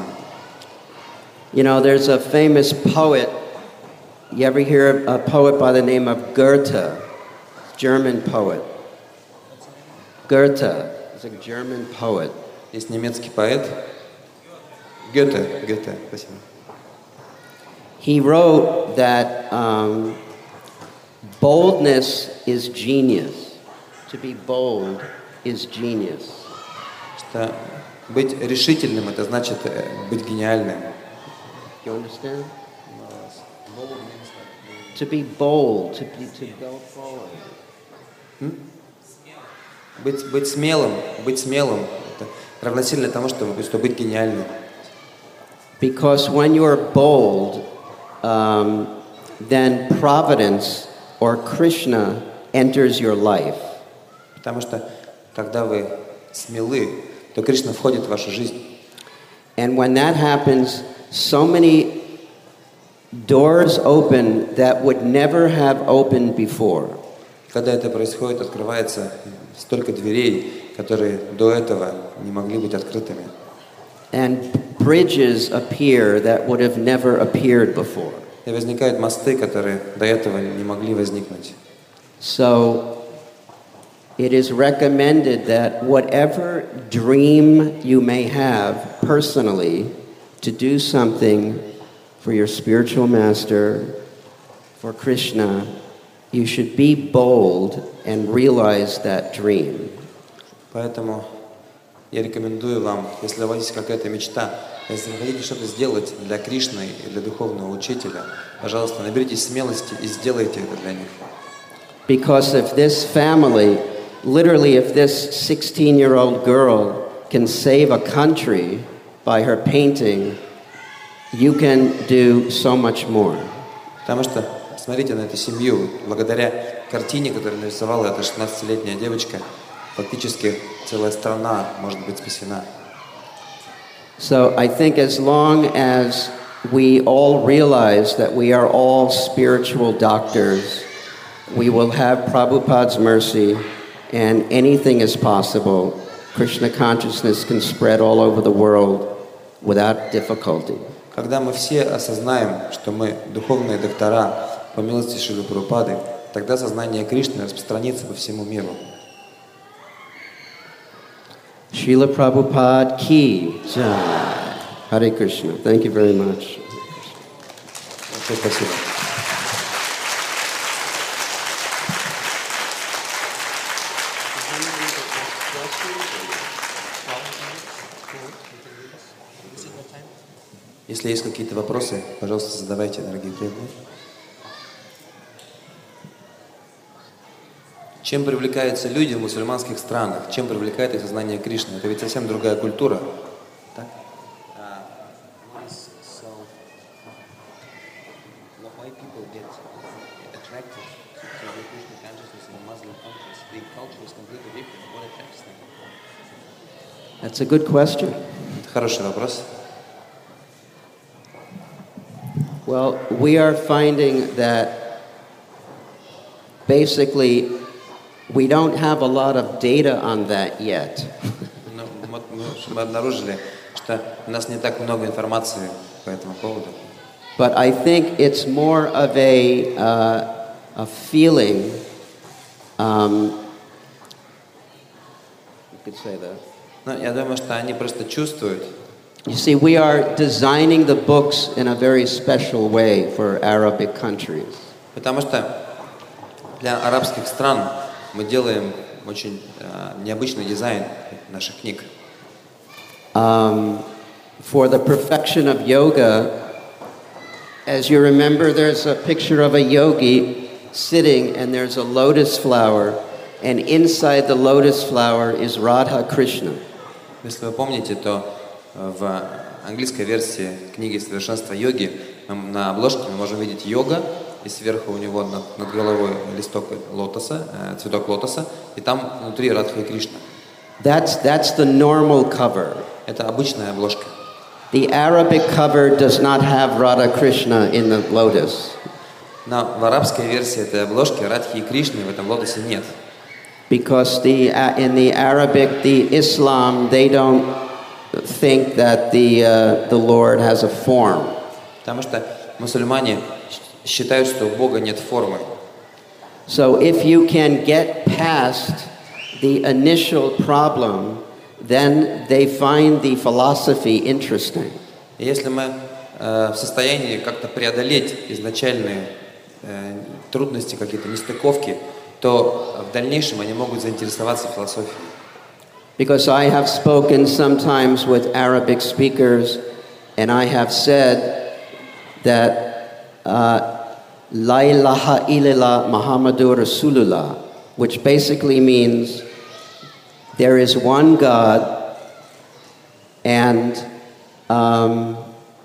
You know, there's a famous poet. You ever hear a poet by the name of Goethe, German poet? Goethe is a German poet. Есть немецкий поэт Гёте, Гёте, спасибо. He wrote that um, boldness is genius. To be bold is genius. Что быть решительным — это значит быть гениальным. Do you understand? To be bold, to be, to go forward. Hmm? Быть, быть смелым, быть смелым — это равносильно тому, что, что быть гениальным. Because when you're bold, um, then providence or Krishna enters your life. Потому что когда вы смелы, то Кришна входит в вашу жизнь. And when that happens, so many doors open that would never have opened before. Когда это происходит, открывается столько дверей, которые до этого не могли быть открытыми. And bridges appear that would have never appeared before. И возникают мосты, которые до этого не могли возникнуть. So it is recommended that whatever dream you may have personally to do something for your spiritual master, for Krishna, you should be bold and realize that dream. Поэтому я рекомендую вам, если у вас есть какая-то мечта, если вы хотите что-то сделать для Кришны и для духовного учителя, пожалуйста, наберитесь смелости и сделайте это для них. Because if this family, literally if this sixteen-year-old girl can save a country by her painting, you can do so much more. Потому что, смотрите на эту семью, благодаря картине, которую нарисовала эта шестнадцатилетняя девочка, фактически целая страна может быть спасена. So I think as long as we all realize that we are all spiritual doctors, we will have Prabhupada's mercy and anything is possible. Krishna consciousness can spread all over the world without difficulty. Когда мы все осознаем, что мы духовные доктора по милости Шрилы Прабхупады, тогда сознание Кришны распространится по всему миру. Srila Prabhupada ki jai. Hare Krishna. Thank you very much. Большое спасибо. Если есть какие-то вопросы, пожалуйста, задавайте, дорогие преданные. Чем привлекаются люди в мусульманских странах? Чем привлекает их сознание Кришны? Это ведь совсем другая культура. Так? That's a good question. Хороший вопрос. Well, we are finding that basically we don't have a lot of data on that yet. Ну, вот мы, мы обнаружили, что у нас не так много информации по этому поводу. But I think it's more of a, uh, a feeling, um, you could say that. Но я думаю, что они просто чувствуют. You see, we are designing the books in a very special way for Arabic countries. Потому что для арабских стран мы делаем очень uh, необычный дизайн наших книг. Um, for the perfection of yoga, as you remember, there's a picture of a yogi sitting and there's a lotus flower, and inside the lotus flower is Radha Krishna. Если вы помните, то в английской версии книги «Совершенство йоги» на обложке мы можем видеть йога, и сверху у него над, над головой листок лотоса, э, цветок лотоса, и там внутри Радха и Кришна. That's, that's the normal cover. Это обычная обложка. The Arabic cover does not have Radha Krishna in the lotus. Но в арабской версии этой обложки Радхи и Кришны в этом лотосе нет. Because the, uh, in the Arabic, the Islam, they don't think that the, uh, the Lord has a form. Потому что мусульмане считают, что у Бога нет формы. So if you can get past the initial problem, then they find the philosophy interesting. И если мы э, в состоянии как-то преодолеть изначальные э, трудности, какие-то нестыковки, то в дальнейшем они могут заинтересоваться философией. Because I have spoken sometimes with Arabic speakers, and I have said that uh, La ilaha illallah Muhammadur Rasulullah, which basically means there is one God, and um,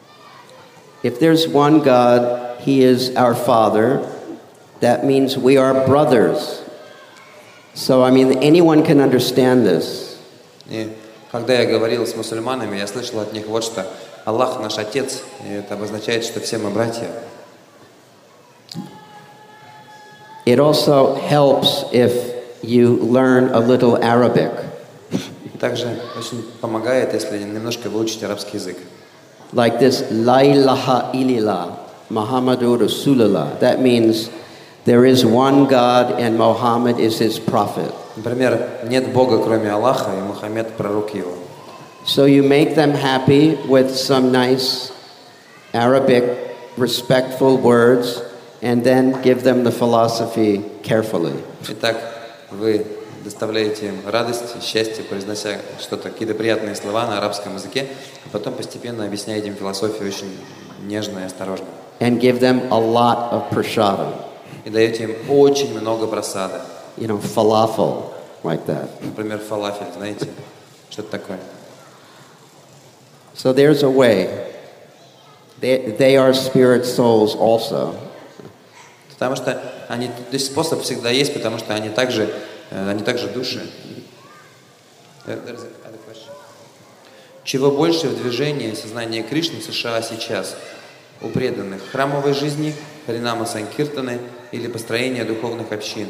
if there's one God, He is our Father. That means we are brothers. So, I mean, anyone can understand this. И когда я говорил с мусульманами, я слышал от них вот что: Аллах наш Отец, и это обозначает, что все мы братья. It also helps if you learn a little Arabic. Также очень помогает, если немножко выучить арабский язык. Like this, La ilaha illallah Muhammadur Rasulullah. That means there is one God and Muhammad is his prophet. Например, нет Бога, кроме Аллаха, и Мухаммед пророк его. So you make them happy with some nice Arabic respectful words and then give them the philosophy carefully. Итак, вы доставляете им радость, счастье, произнося что-то, какие-то приятные слова на арабском языке, а потом постепенно объясняете им философию очень нежно и осторожно. And give them a lot of prashadam. И даете им очень много просада. You know, falafel, like that. Например, фалафель, знаете, что это такое? So there's a way. They, they are spirit souls also. Потому что они, то есть способ всегда есть, потому что они также, они также души. Чего больше в движении сознания Кришны в США сейчас? У преданных храмовой жизни, харинама санкиртаны или построения духовных общин?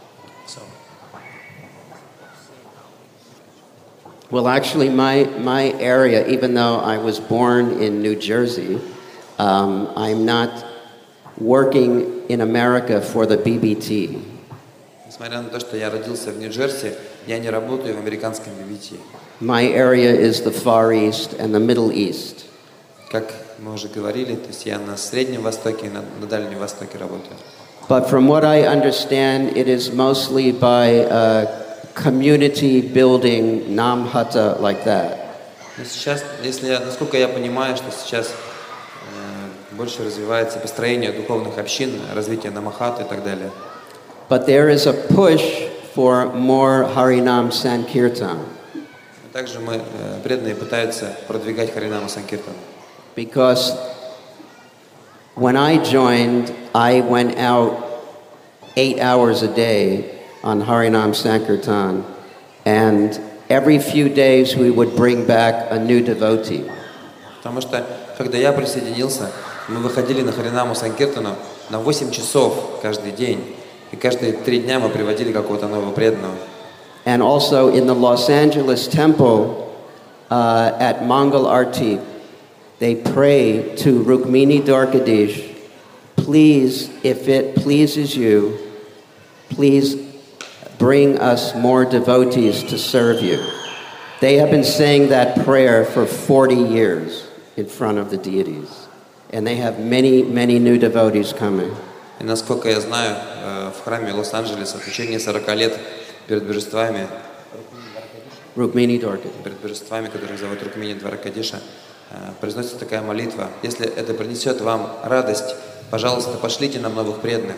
Well, actually, my, my area, even though I was born in New Jersey, um, I'm not working in America for the B B T. Несмотря на то, что я родился в Нью-Джерси, я не работаю в американском би би ти. My area is the Far East and the Middle East. Как мы уже говорили, то есть я на Среднем Востоке и на, на Дальнем Востоке работаю. But from what I understand, it is mostly by uh, community building, namhata, like that. Но сейчас, если я, насколько я понимаю, что сейчас э, больше развивается построение духовных общин, развитие намахат и так далее. But there is a push for more Harinam Sankirtan. Также мы, э, преданные, пытаются продвигать Харинама Санкиртан. Because when I joined, I went out eight hours a day on Harinam Sankirtan, and every few days we would bring back a new devotee. Потому что, когда я присоединился, мы выходили на Харинаму Санкиртану на восемь часов каждый день, и каждые три дня мы приводили какого-то нового преданного. And also in the Los Angeles temple uh, at Mangal Arti, they pray to Rukmini Dwarkadish, please, if it pleases you, please bring us more devotees to serve you. They have been saying that prayer for forty years in front of the deities. And they have many, many new devotees coming. И насколько я знаю, в храме Лос-Анджелеса в течение сорока лет перед божествами, Rukmini Dwarkadish, перед божествами, которых зовут Рукмини Дваракадиша, произносится такая молитва: если это принесет вам радость, пожалуйста, пошлите нам новых преданных.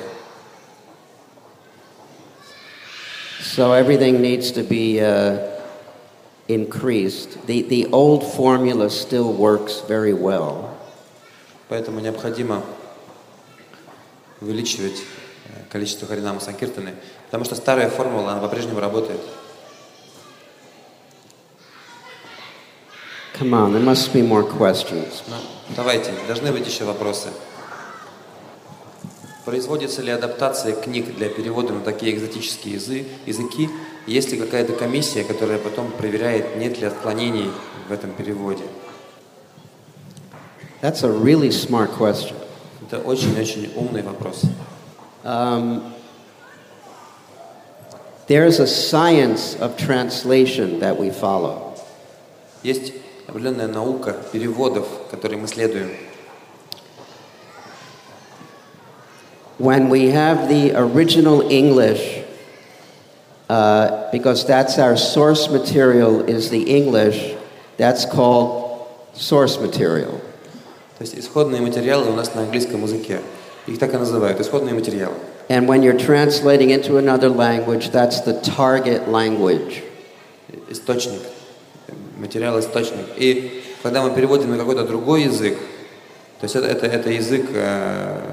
So everything needs to be uh, increased. The, the old formula still works very well. Поэтому необходимо увеличивать количество Харинама Санкиртаны, потому что старая формула, она по-прежнему работает. Come on, there must be more questions. Ну, давайте, должны быть еще вопросы. Производится ли адаптация книг для перевода на такие экзотические язы, языки? Есть ли какая-то комиссия, которая потом проверяет, нет ли отклонений в этом переводе? That's a really smart question. Это очень-очень умный вопрос. Um, there's a science of translation that we follow. Есть определенная наука переводов, которой мы следуем. When we have the original English, uh, because that's our source material is the English, that's called source material. То есть исходные материалы у нас на английском языке. Их так и называют, исходные материалы. And when you're translating into another language, that's the target language. Источник. Материал-источник. И когда мы переводим на какой-то другой язык, то есть это, это, это язык... Э,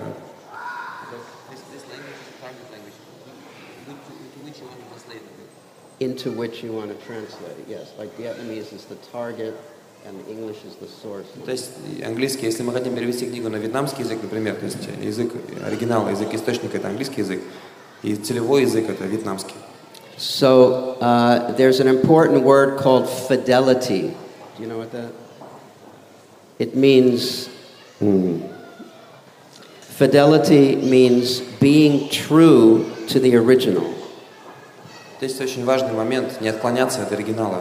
into which you want to translate it, yes. Like Vietnamese is the target and English is the source. То есть английский, если мы хотим перевести книгу на вьетнамский язык, например, то есть язык оригинала, язык источника — это английский язык, и целевой язык — это вьетнамский. So uh, there's an important word called fidelity. Do you know what that? It means hmm, fidelity means being true to the original. То есть очень важный момент — не отклоняться от оригинала.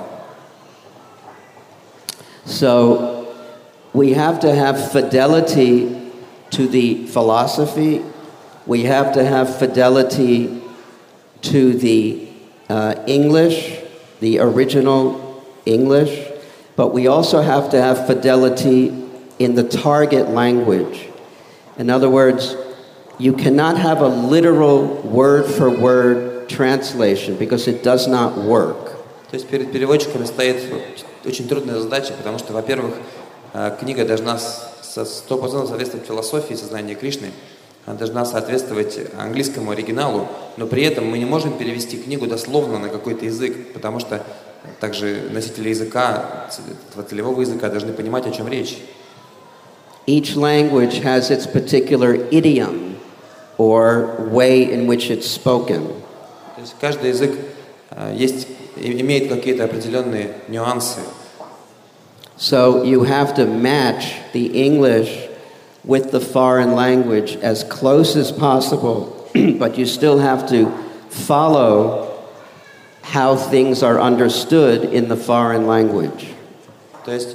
So we have to have fidelity to the philosophy. We have to have fidelity to the uh, English, the original English. But we also have to have fidelity in the target language. In other words, you cannot have a literal word-for-word translation because it does not work. То есть перед переводчиками стоит очень трудная задача, потому что, во-первых, книга должна сто процентов соответствовать философии сознания Кришны, она должна соответствовать английскому оригиналу, но при этом мы не можем перевести книгу дословно на какой-то язык, потому что также носители языка, целевого языка, должны понимать, о чем речь. Each language has its particular idiom or way in which it's spoken. То есть каждый язык есть, имеет какие-то определенные нюансы. So you have to match the English with the foreign language as close as possible, but you still have to follow how things are understood in the foreign language. То есть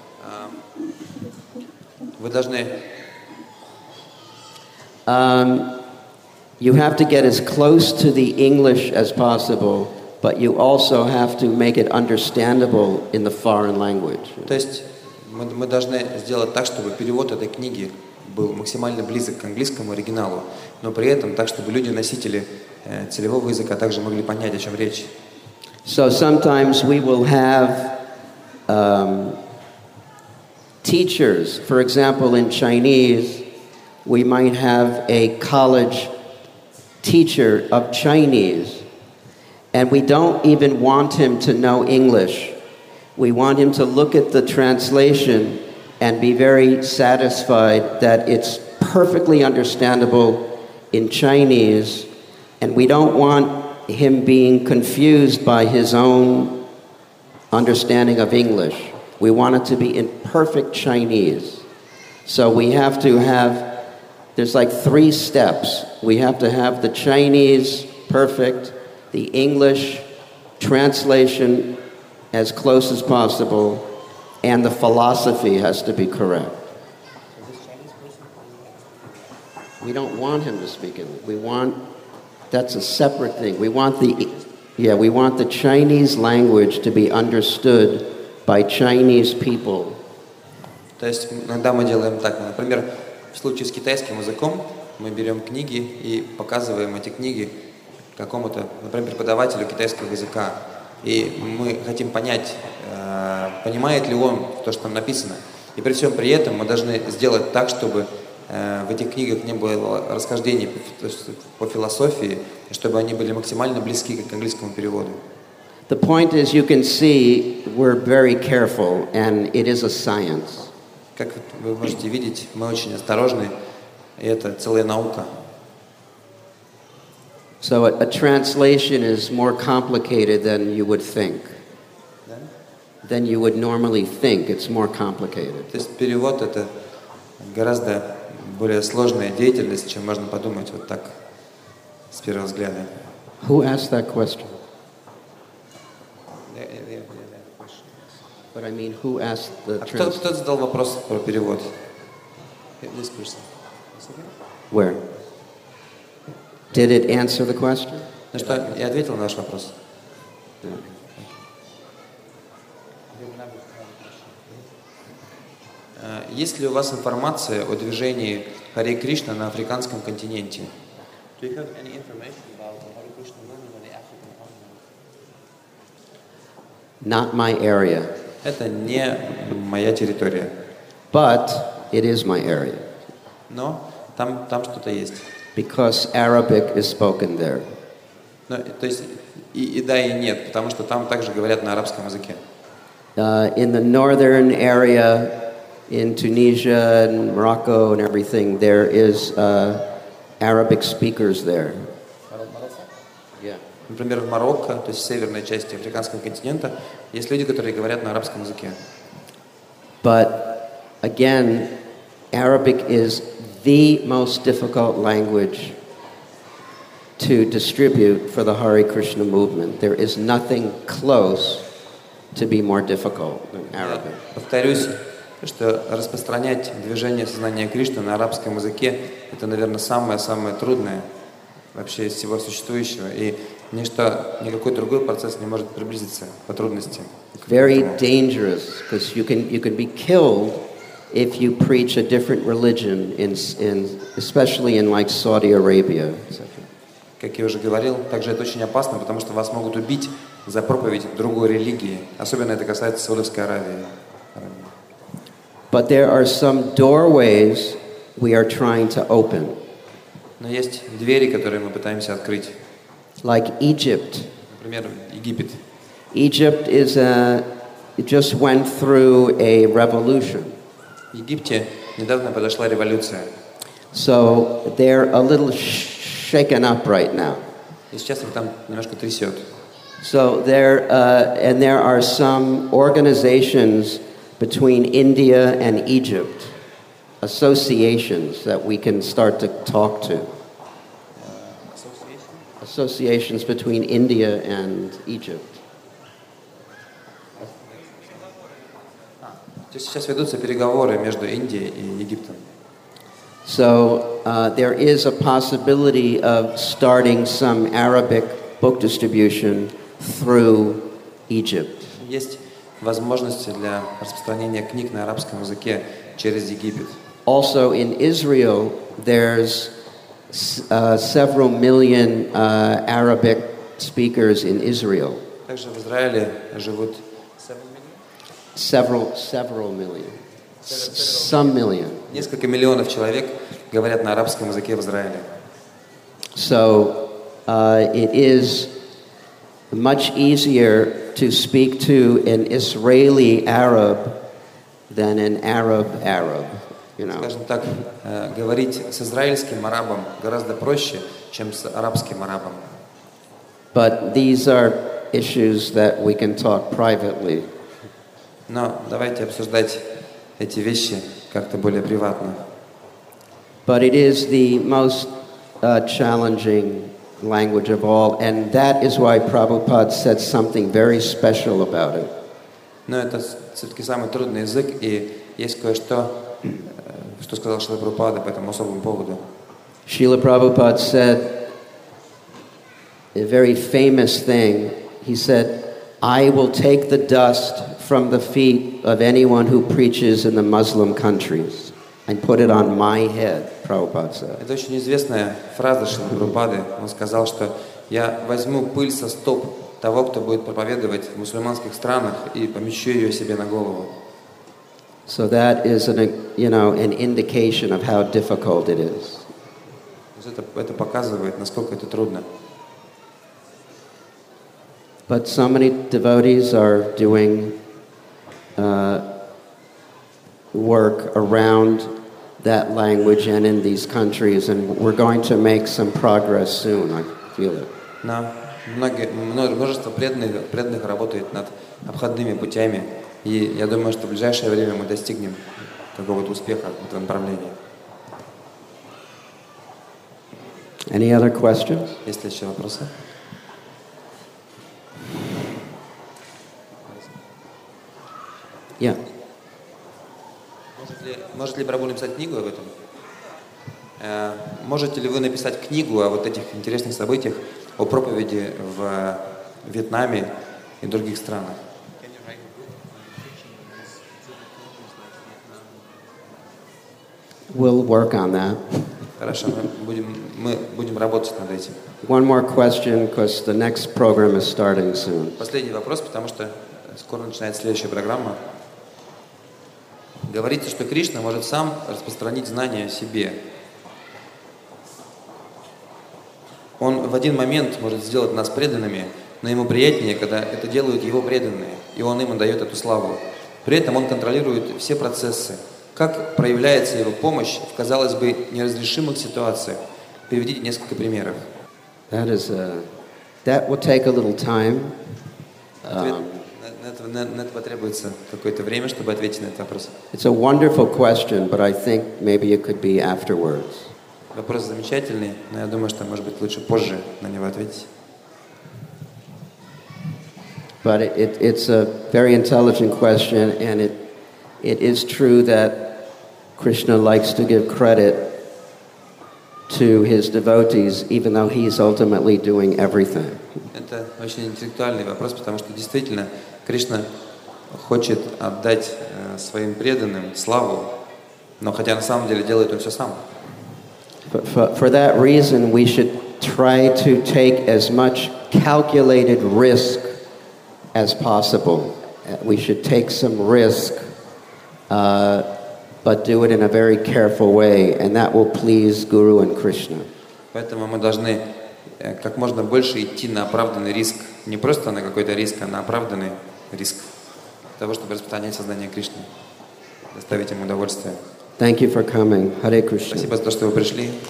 вы должны Um, you have to get as close to the English as possible, but you also have to make it understandable in the foreign language. То есть мы, мы должны сделать так, чтобы перевод этой книги был максимально близок к английскому оригиналу, но при этом так, чтобы люди-носители э, целевого языка также могли понять, о чем речь. So sometimes we will have um, teachers, for example, in Chinese, we might have a college teacher of Chinese, and we don't even want him to know English. We want him to look at the translation and be very satisfied that it's perfectly understandable in Chinese, and we don't want him being confused by his own understanding of English. We want it to be in perfect Chinese. So we have to have, there's like three steps. We have to have the Chinese perfect, the English translation as close as possible, and the philosophy has to be correct. We don't want him to speak English. We want, that's a separate thing. We want the, yeah, we want the Chinese language to be understood by Chinese people. То есть иногда мы делаем так, например, в случае с китайским языком мы берем книги и показываем эти книги какому-то, например, преподавателю китайского языка. И мы хотим понять, э, понимает ли он то, что там написано. И при всем при этом мы должны сделать так, чтобы э, в этих книгах не было расхождений по, по философии, и чтобы они были максимально близки к английскому переводу. The point is, you can see we're very careful, and it is a science. Как вы можете видеть, мы очень осторожны, и это целая наука. So a, a translation is more complicated than you would think. Да? Than you would normally think. It's more complicated. То есть перевод — это гораздо более сложная деятельность, чем можно подумать вот так с первого взгляда. Who asked that question? But I mean, who asked the А кто, translation? кто задал вопрос про перевод? This person. Where? Did it answer the question? Ну что, я ответил на ваш вопрос. Есть ли у вас информация о движении Харе Кришна на африканском континенте? Do you have any information about the Hare Krishna movement on the African continent? Not my area. Это не моя территория. But it is my area. Но там, там что-то есть. Because Arabic is spoken there. Но, то есть и, и да, и нет, потому что там также говорят на арабском языке. Uh, in the northern area, in Tunisia and Morocco and everything, there is uh, Arabic speakers there. Yeah. Например, в Марокко, то есть в северной части африканского континента, есть люди, которые говорят на арабском языке. But again, Arabic is the most difficult language to distribute for the Hare Krishna movement. There is nothing close to be more difficult than Arabic. Я повторюсь, что распространять движение сознания Кришны на арабском языке — это, наверное, самое-самое трудное вообще из всего существующего. И ничто, никакой другой процесс не может приблизиться по трудности. Very dangerous, because you can you can be killed if you preach a different religion, in, in especially in like Saudi Arabia. Как я уже говорил, также это очень опасно, потому что вас могут убить за проповедь другой религии. Особенно это касается Саудовской Аравии. But there are some doorways we are trying to open. Но есть двери, которые мы пытаемся открыть. Like Egypt. Например, Египет. Egypt is a, it just went through a revolution. В Египте недавно произошла революция. So they're a little shaken up right now. И сейчас их там немножко трясет. So there, uh, and there are some organizations between India and Egypt, associations that we can start to talk to. associations between India and Egypt. Сейчас ведутся переговоры между Индией и Египтом. So uh, there is a possibility of starting some Arabic book distribution through Egypt. Есть возможности для распространения книг на арабском языке через Египет. Also in Israel, there's uh, several million uh, Arabic speakers in Israel. Также в Израиле живут Several, several million. S- some million. несколько миллионов человек говорят на арабском языке в Израиле. So uh, it is much easier to speak to an Israeli Arab than an Arab Arab, you know. Скажем так, э, говорить с израильским арабом гораздо проще, чем с арабским арабом. But these are issues that we can talk privately. Но давайте обсуждать эти вещи как-то более приватно. But it is the most uh, challenging language of all, and that is why Prabhupada said something very special about it. Но это все-таки самый трудный язык, и есть кое-что, э, что сказал Шрила Прабхупада по этому особому поводу. Srila Prabhupada said a very famous thing. He said, I will take the dust from the feet of anyone who preaches in the Muslim countries and put it on my head, Prabhupada said. Это очень известная фраза Шрилы Прабхупады. Он сказал, что я возьму пыль со стоп того, кто будет проповедовать в мусульманских странах, и помещу ее себе на голову. So that is an, you know, an indication of how difficult it is. Это, это показывает, насколько это трудно. But so many devotees are doing uh, work around that language and in these countries, and we're going to make some progress soon, I feel it. Но многие, множество преданных, преданных работает над обходными путями, и я думаю, что в ближайшее время мы достигнем какого-то успеха в этом направлении. Any other questions? Есть ли еще вопросы? Yeah. Может ли, может ли Прабху написать книгу об этом? Э, можете ли вы написать книгу о вот этих интересных событиях, о проповеди в Вьетнаме и других странах? We'll work on that. Хорошо, мы будем, мы будем работать над этим. One more question, because the next program is starting soon. Последний вопрос, потому что скоро начинается следующая программа. Говорится, что Кришна может сам распространить знания о себе. Он в один момент может сделать нас преданными, но ему приятнее, когда это делают его преданные, и он им отдает эту славу. При этом он контролирует все процессы. Как проявляется его помощь в, казалось бы, неразрешимых ситуациях? Приведите несколько примеров. That is a, that will take a little time. Ответ, Um, на, на, это, на, на это потребуется какое-то время, чтобы ответить на этот вопрос. it's a wonderful question, but I think maybe it could be afterwards. Вопрос замечательный, но я думаю, что, может быть, лучше позже на него ответить. But it, it, it's a very intelligent question, and it, it is true that Krishna likes to give credit to his devotees, even though he's ultimately doing everything. Это очень интеллектуальный вопрос, потому что действительно Кришна хочет отдать э, своим преданным славу, но хотя на самом деле делает он все сам. But for, for that reason, we should try to take as much calculated risk as possible. Uh, We should take some risk, uh, but do it in a very careful way, and that will please Guru and Krishna. Поэтому мы должны э, как можно больше идти на оправданный риск. Не просто на какой-то риск, а на оправданный риск. Для того, чтобы распространять сознание Кришны. Доставить ему удовольствие. Thank you for coming. Hare Krishna. Спасибо за то, что вы пришли.